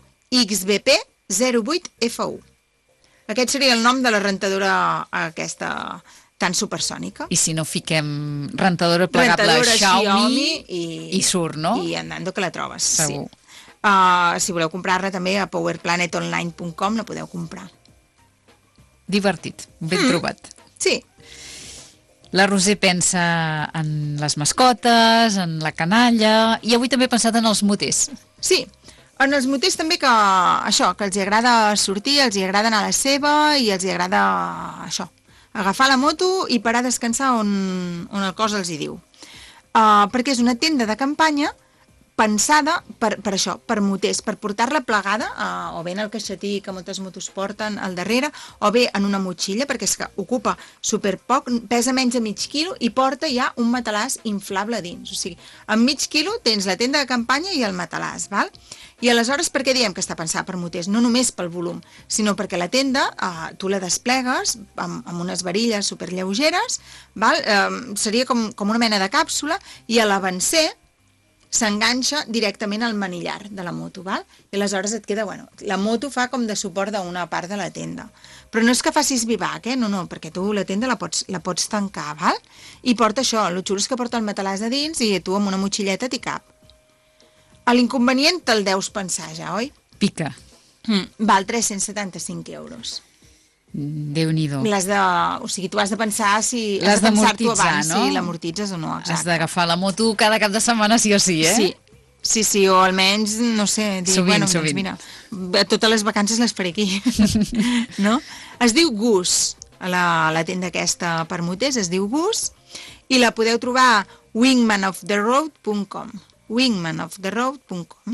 XBP08FU. Aquest seria el nom de la rentadora aquesta tan supersònica. I si no fiquem rentadora plegable Xiaomi i surt, no? I andando que la trobes, segur. Sí. Si voleu comprar-la també a powerplanetonline.com la podeu comprar. Divertit, ben trobat. Sí. La Roser pensa en les mascotes, en la canalla, i avui també he pensat en els moters. Sí, en els moters també que els hi agrada sortir, els hi agrada anar a la seva i els hi agrada agafar la moto i parar a descansar on el cos els hi diu. Perquè és una tenda de campanya pensada per moters, per portar-la plegada, o bé en el caixetí que moltes motos porten al darrere, o bé en una motxilla, perquè és que ocupa superpoc, pesa menys de mig quilo i porta ja un matalàs inflable dins. O sigui, amb mig quilo tens la tenda de campanya i el matalàs, val? I aleshores per què diem que està pensada per moters? No només pel volum, sinó perquè la tenda tu la desplegues amb unes varilles superlleugeres, val? Seria com una mena de càpsula, i a l'avancer s'enganxa directament al manillar de la moto, val? I aleshores et queda, la moto fa com de suport d'una part de la tenda. Però no és que facis vivac, no, perquè tu la tenda la pots tancar, val? I porta això, el xulo és que porta el matalàs de dins i tu amb una motxilleta t'hi cap. L'inconvenient te'l deus pensar ja, oi? Pica. Val 375 euros. Déu-n'hi-do. O sigui, tu has de pensar si l'has d'amortitzar, no? Si l'amortitzes o no, exacte. Has d'agafar la moto cada cap de setmana sí o sí, Sí, o almenys, no sé, sovint. Doncs mira, totes les vacances les faré aquí, no? Es diu Gus, la tenda aquesta per moters, es diu Gus, i la podeu trobar a wingmanoftheroad.com. wingmanoftheroad.com.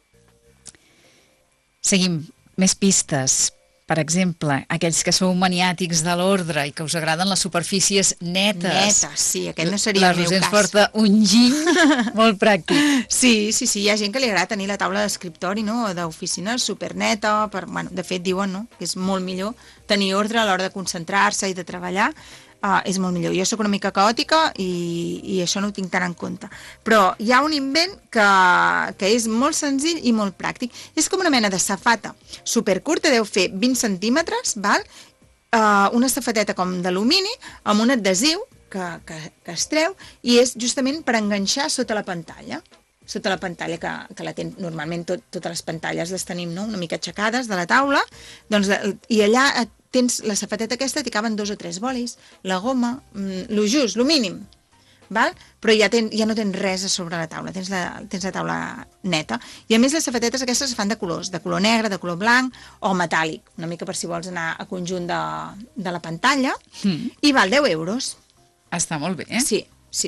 Seguim, més pistes. Per exemple, aquells que sou maniàtics de l'ordre i que us agraden les superfícies netes. Netes, sí, aquest no seria el meu cas. La Roser ens porta un giny molt pràctic. Sí, hi ha gent que li agrada tenir la taula d'escriptori, no?, o d'oficina superneta, de fet diuen, no?, que és molt millor tenir ordre a l'hora de concentrar-se i de treballar. És molt millor. Jo sóc una mica caòtica i això no ho tinc tan en compte. Però hi ha un invent que és molt senzill i molt pràctic. És com una mena de safata supercurta, deu fer 20 centímetres, val? Una safateta com d'alumini amb un adhesiu que es treu i és justament per enganxar sota la pantalla. Sota la pantalla que la ten, normalment totes les pantalles les tenim, no?, una mica aixecades de la taula, doncs, i allà tens la safateta aquesta, t'hi caben 2 o 3 bolis, la goma, lo just, lo mínim, val? Però ja no tens res a sobre la taula, tens la taula neta. I a més les safatetes aquestes es fan de colors, de color negre, de color blanc o metàl·lic, una mica per si vols anar a conjunt de la pantalla, i val 10 euros. Està molt bé, Sí.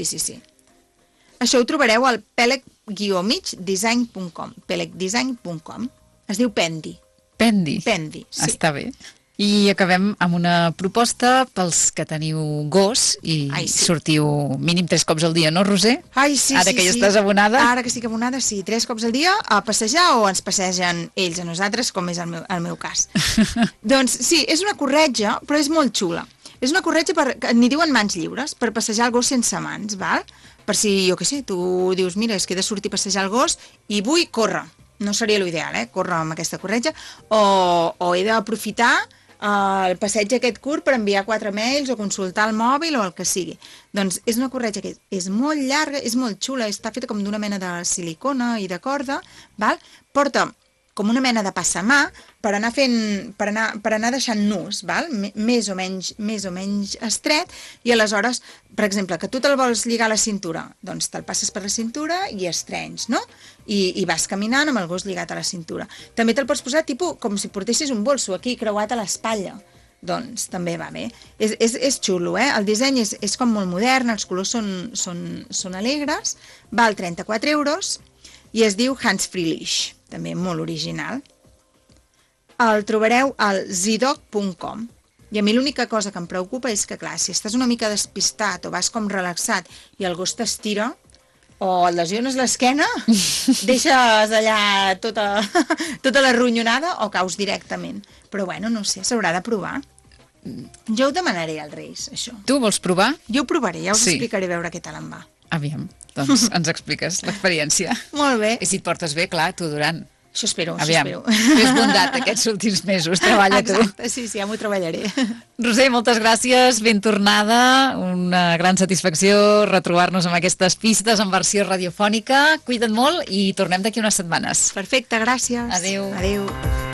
Això ho trobareu al peleg-migdesign.com, pelegdesign.com. Es diu Pendi. Pendi, sí. Està bé. I acabem amb una proposta pels que teniu gos i sortiu mínim 3 cops al dia, no, Roser? Ai, sí, Ara que ja estàs abonada? Ara que estic abonada, sí. 3 cops al dia a passejar o ens passegen ells a nosaltres, com és el meu cas. Doncs sí, és una corretja, però és molt xula. És una corretja, n'hi diuen mans lliures, per passejar el gos sense mans, val? Per si, jo què sé, tu dius, mira, és que he de sortir a passejar el gos i vull córrer. No seria l'ideal, córrer amb aquesta corretja. O he d'aprofitar el passeig aquest curt per enviar 4 mails o consultar el mòbil o el que sigui. Doncs és una corretja que és molt llarga, és molt xula, està feta com d'una mena de silicona i de corda, val? Porta com una mena de passamà per anar deixant nus, val? Més o menys estret, i aleshores, per exemple, que tu te'l vols lligar a la cintura, doncs te'l passes per la cintura i estrenys, no? I vas caminant amb el gos lligat a la cintura. També te'l pots posar tipus com si portessis un bolso aquí creuat a l'espatlla, doncs també va bé. És xulo, el disseny és com molt modern, els colors són alegres, val 34 € i es diu Hands Free Leash, també molt original. El trobareu al zidog.com. I a mi l'única cosa que em preocupa és que, clar, si estàs una mica despistat o vas com relaxat i el gos t'estira, o et lesiones l'esquena, deixes allà tota la ronyonada o caus directament. Però bueno, no sé, s'haurà de provar. Jo ho demanaré als Reis, això. Tu vols provar? Jo ho provaré, ja us explicaré a veure què tal em va. Aviam, doncs ens expliques l'experiència. Molt bé. I si et portes bé, clar, tu durant. Això espero, Aviam, fes bondat aquests últims mesos, treballa tu. Exacte, sí, ja m'ho treballaré. Roser, moltes gràcies, ben tornada, una gran satisfacció retrobar-nos amb aquestes pistes en versió radiofònica. Cuida't molt i tornem d'aquí unes setmanes. Perfecte, gràcies. Adéu. Adéu.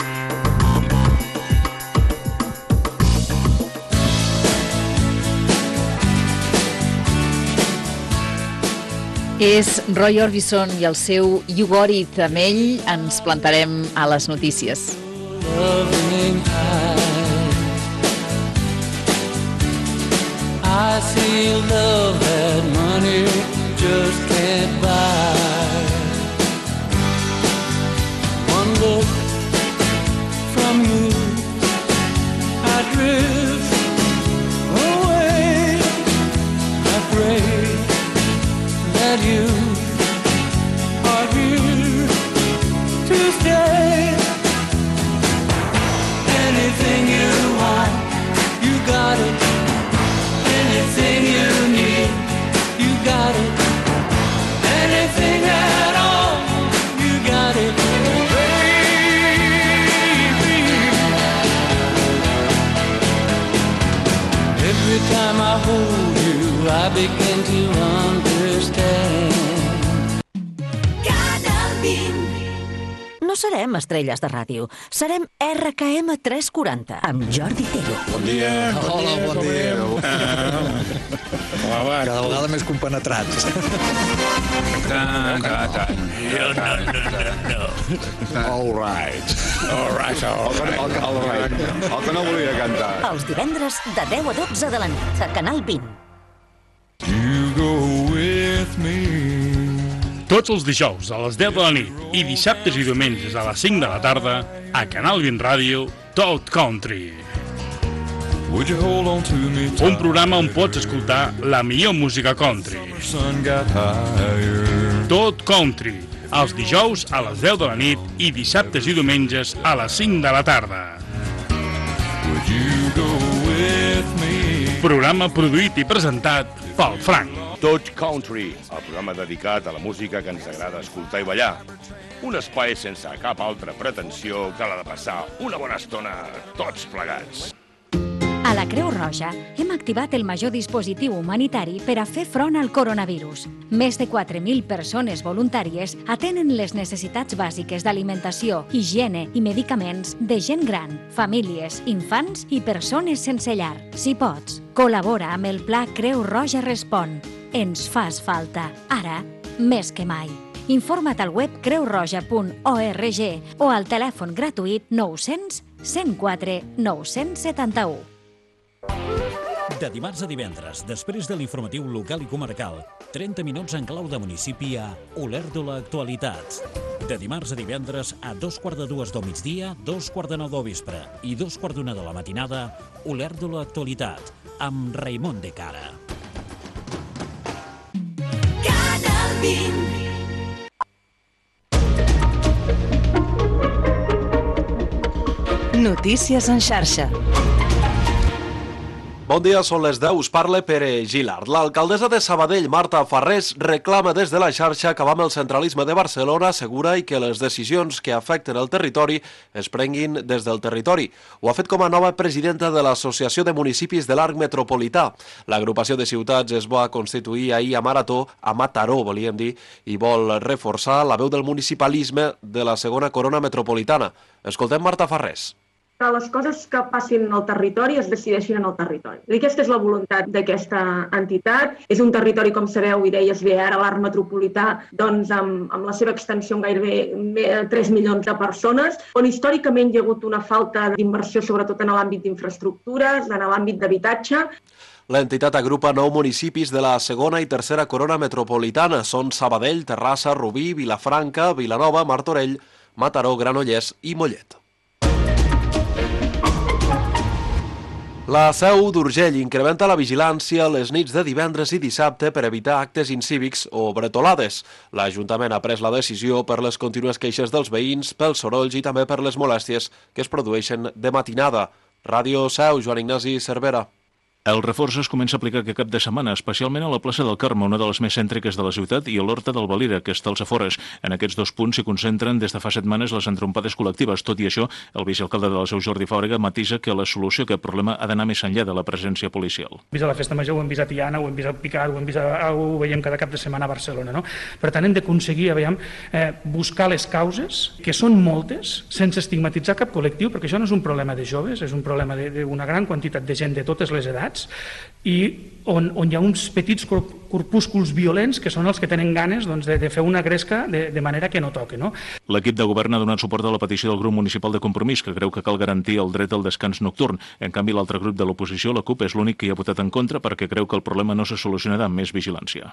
És Roy Orbison i el seu You Got It. Amb ell ens plantarem a les notícies. I see love that money just can't buy. One look from you, I drift away. I pray that you are here to stay. Anything you want, you got it. Anything you need, you got it. Anything at all, you got it, baby. Every time I hold you, I begin to understand. No serem estrelles de ràdio, serem RKM 340, amb Jordi Tero. Bon dia. Hola, bon dia. Cada vegada més compenetrats. All right. El que no volia cantar. Els divendres de 10 a 12 de la nit, a Canal 20. You go with me. Tots els dijous a les 10 de la nit i dissabtes i diumenges a les 5 de la tarda a Canal 20 Ràdio, Tot Country. Un programa on pots escoltar la millor música country. Tot Country, els dijous a les 10 de la nit i dissabtes i diumenges a les 5 de la tarda. Programa produït i presentat pel Frank. Tot Country, el programa dedicat a la música que ens agrada escoltar i ballar. Un espai sense cap altra pretensió que la de passar una bona estona tots plegats. A la Creu Roja hem activat el major dispositiu humanitari per a fer front al coronavirus. Més de 4.000 persones voluntàries atenen les necessitats bàsiques d'alimentació, higiene i medicaments de gent gran, famílies, infants i persones sense llar. Si pots, col·labora amb el Pla Creu Roja Respon. Ens fas falta, ara més que mai. Informa't al web creuroja.org o al telèfon gratuït 900 104 971. De dimarts a divendres, després de l'informatiu local i comarcal, 30 minuts en clau de municipi a Olèrdola Actualitats. De dimarts a divendres a 2:45 del migdia, 2:45 del vespre i 2:45 de la matinada, Olèrdola Actualitat, amb Raimon de Cara. Canal 20. Notícies en xarxa. Bon dia, són les 10, us parla Pere Gilard. L'alcaldessa de Sabadell, Marta Farrés, reclama des de la xarxa acabar amb el centralisme de Barcelona, assegura i que les decisions que afecten el territori es prenguin des del territori. Ho ha fet com a nova presidenta de l'Associació de Municipis de l'Arc Metropolità. L'agrupació de ciutats es va constituir ahir a Mataró, volíem dir, i vol reforçar la veu del municipalisme de la segona corona metropolitana. Escoltem Marta Farrés. Que les coses que passin al territori es decideixin en el territori. Aquesta és la voluntat d'aquesta entitat. És un territori, com sabeu, i deies bé ara, l'Arc Metropolità, doncs amb la seva extensió en gairebé 3 milions de persones, on històricament hi ha hagut una falta d'inversió, sobretot en l'àmbit d'infraestructures, en l'àmbit d'habitatge. L'entitat agrupa 9 municipis de la segona i tercera corona metropolitana. Són Sabadell, Terrassa, Rubí, Vilafranca, Vilanova, Martorell, Mataró, Granollers i Mollet. La Seu d'Urgell incrementa la vigilància les nits de divendres i dissabte per evitar actes incívics o bretolades. L'Ajuntament ha pres la decisió per les contínues queixes dels veïns, pels sorolls i també per les molèsties que es produeixen de matinada. Ràdio Seu, Joan Ignasi Cervera. El reforç es comença a aplicar aquest cap de setmana, especialment a la plaça del Carme, una de les més cèntriques de la ciutat, i a l'Horta del Valira, que està als afores. En aquests dos punts s'hi concentren des de fa setmanes les entrompades col·lectives. Tot i això, el vicealcalde de la Seu, Jordi Fàbrega, matisa que la solució a aquest problema ha d'anar més enllà de la presència policial. Hem vist a la Festa Major, ho hem vist a Tiana, ho hem vist a Picat, ho veiem cada cap de setmana a Barcelona. No? Per tant, hem d'aconseguir buscar les causes, que són moltes, sense estigmatitzar cap col·lectiu, perquè això no és un problema de joves, és un problema d'una gran quantitat de gent de totes les edats, i on hi ha uns petits corpúsculs violents que són els que tenen ganes de fer una gresca de manera que no toque. No? L'equip de govern ha donat suport a la petició del grup municipal de Compromís, que creu que cal garantir el dret al descans nocturn. En canvi, l'altre grup de l'oposició, la CUP, és l'únic que hi ha votat en contra perquè creu que el problema no se solucionarà amb més vigilància.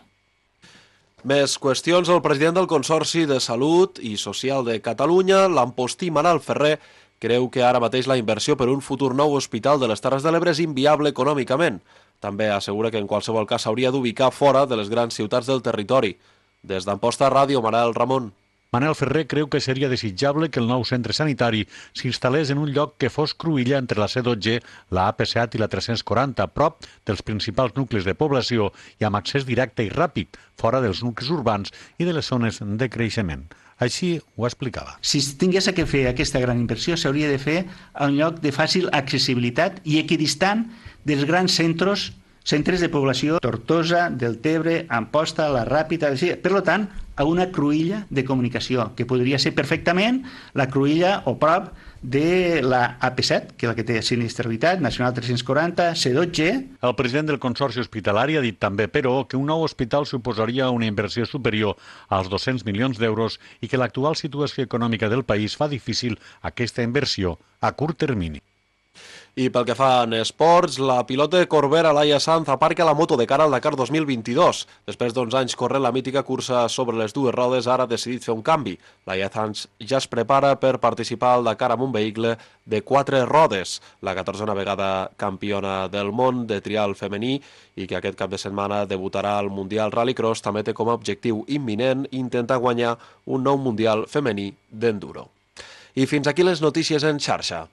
Més qüestions. El president del Consorci de Salut i Social de Catalunya, l'Ampostí Manel Ferrer, creu que ara mateix la inversió per un futur nou hospital de les Terres de l'Ebre és inviable econòmicament. També assegura que en qualsevol cas s'hauria d'ubicar fora de les grans ciutats del territori. Des d'Amposta Ràdio, Manel Ramon. Manel Ferrer creu que seria desitjable que el nou centre sanitari s'instal·lés en un lloc que fos cruïlla entre la C12, la AP7 i la 340, a prop dels principals nuclis de població i amb accés directe i ràpid, fora dels nuclis urbans i de les zones de creixement. Així ho explicava. Si tingués que fer aquesta gran inversió, s'hauria de fer a un lloc de fàcil accessibilitat i equidistant dels grans centres de població, Tortosa, Deltebre, Amposta, la Ràpita, per tant, a una cruïlla de comunicació, que podria ser perfectament la cruïlla o prop de la AP7, que és la que té sinistralitat, Nacional 340, C12. El president del Consorci Hospitalari ha dit també, però, que un nou hospital suposaria una inversió superior als 200 milions d'euros i que l'actual situació econòmica del país fa difícil aquesta inversió a curt termini. I pel que fa en esports, la pilota de Corbera, Laia Sanz, aparca la moto de cara al Dakar 2022. Després d'11 anys corrent la mítica cursa sobre les dues rodes, ara ha decidit fer un canvi. Laia Sanz ja es prepara per participar al Dakar amb un vehicle de 4 rodes. La 14a vegada campiona del món de trial femení i que aquest cap de setmana debutarà al Mundial Rallycross també té com a objectiu imminent intentar guanyar un nou Mundial femení d'enduro. I fins aquí les notícies en xarxa.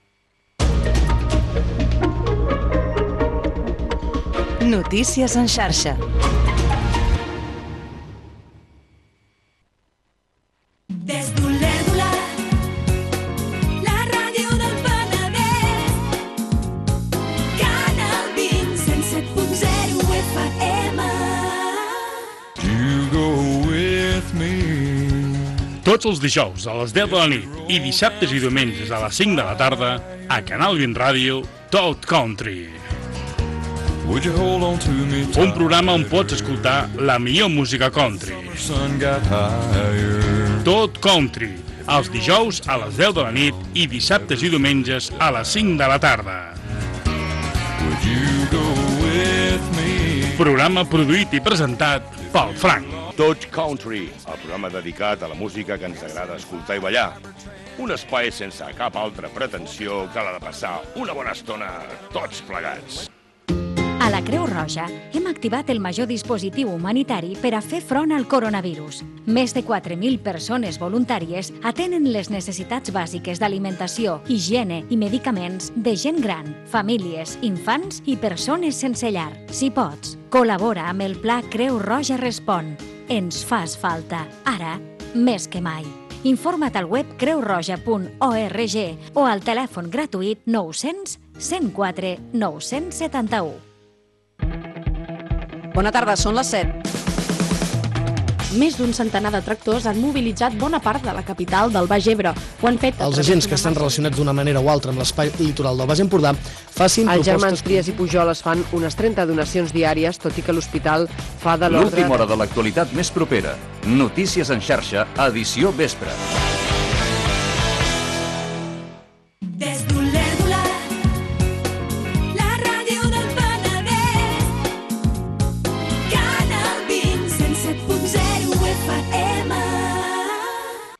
Notícies en xarxa. Des d'Olèrdola, la ràdio del Penedès, Canal 20, 107.0 FM. You go with me. Tots els dijous a les 10 de la nit i dissabtes i diumenges a les 5 de la tarda a Canal 20 Ràdio, Tot Country. Un programa on pots escoltar la millor música country. Tot Country, els dijous a les 10 de la nit i dissabtes i diumenges a les 5 de la tarda. Programa produït i presentat pel Frank. Tot Country, el programa dedicat a la música que ens agrada escoltar i ballar. Un espai sense cap altra pretensió que la de passar una bona estona tots plegats. A la Creu Roja hem activat el major dispositiu humanitari per a fer front al coronavirus. Més de 4.000 persones voluntàries atenen les necessitats bàsiques d'alimentació, higiene i medicaments de gent gran, famílies, infants i persones sense llar. Si pots, col·labora amb el Pla Creu Roja Respon. Ens fas falta, ara més que mai. Informa't al web creuroja.org o al telèfon gratuït 900 104 971. Bona tarda, són les 7. Més d'un centenar de tractors han mobilitzat bona part de la capital del Baix Ebre. Ho han fet... Els agents que estan relacionats d'una manera o altra amb l'espai litoral del Baix Empordà facin propostes... Els germans propostes... Trias i Pujoles fan unes 30 donacions diàries, tot i que l'hospital fa de l'ordre... L'última hora de l'actualitat més propera. Notícies en xarxa, edició vespre.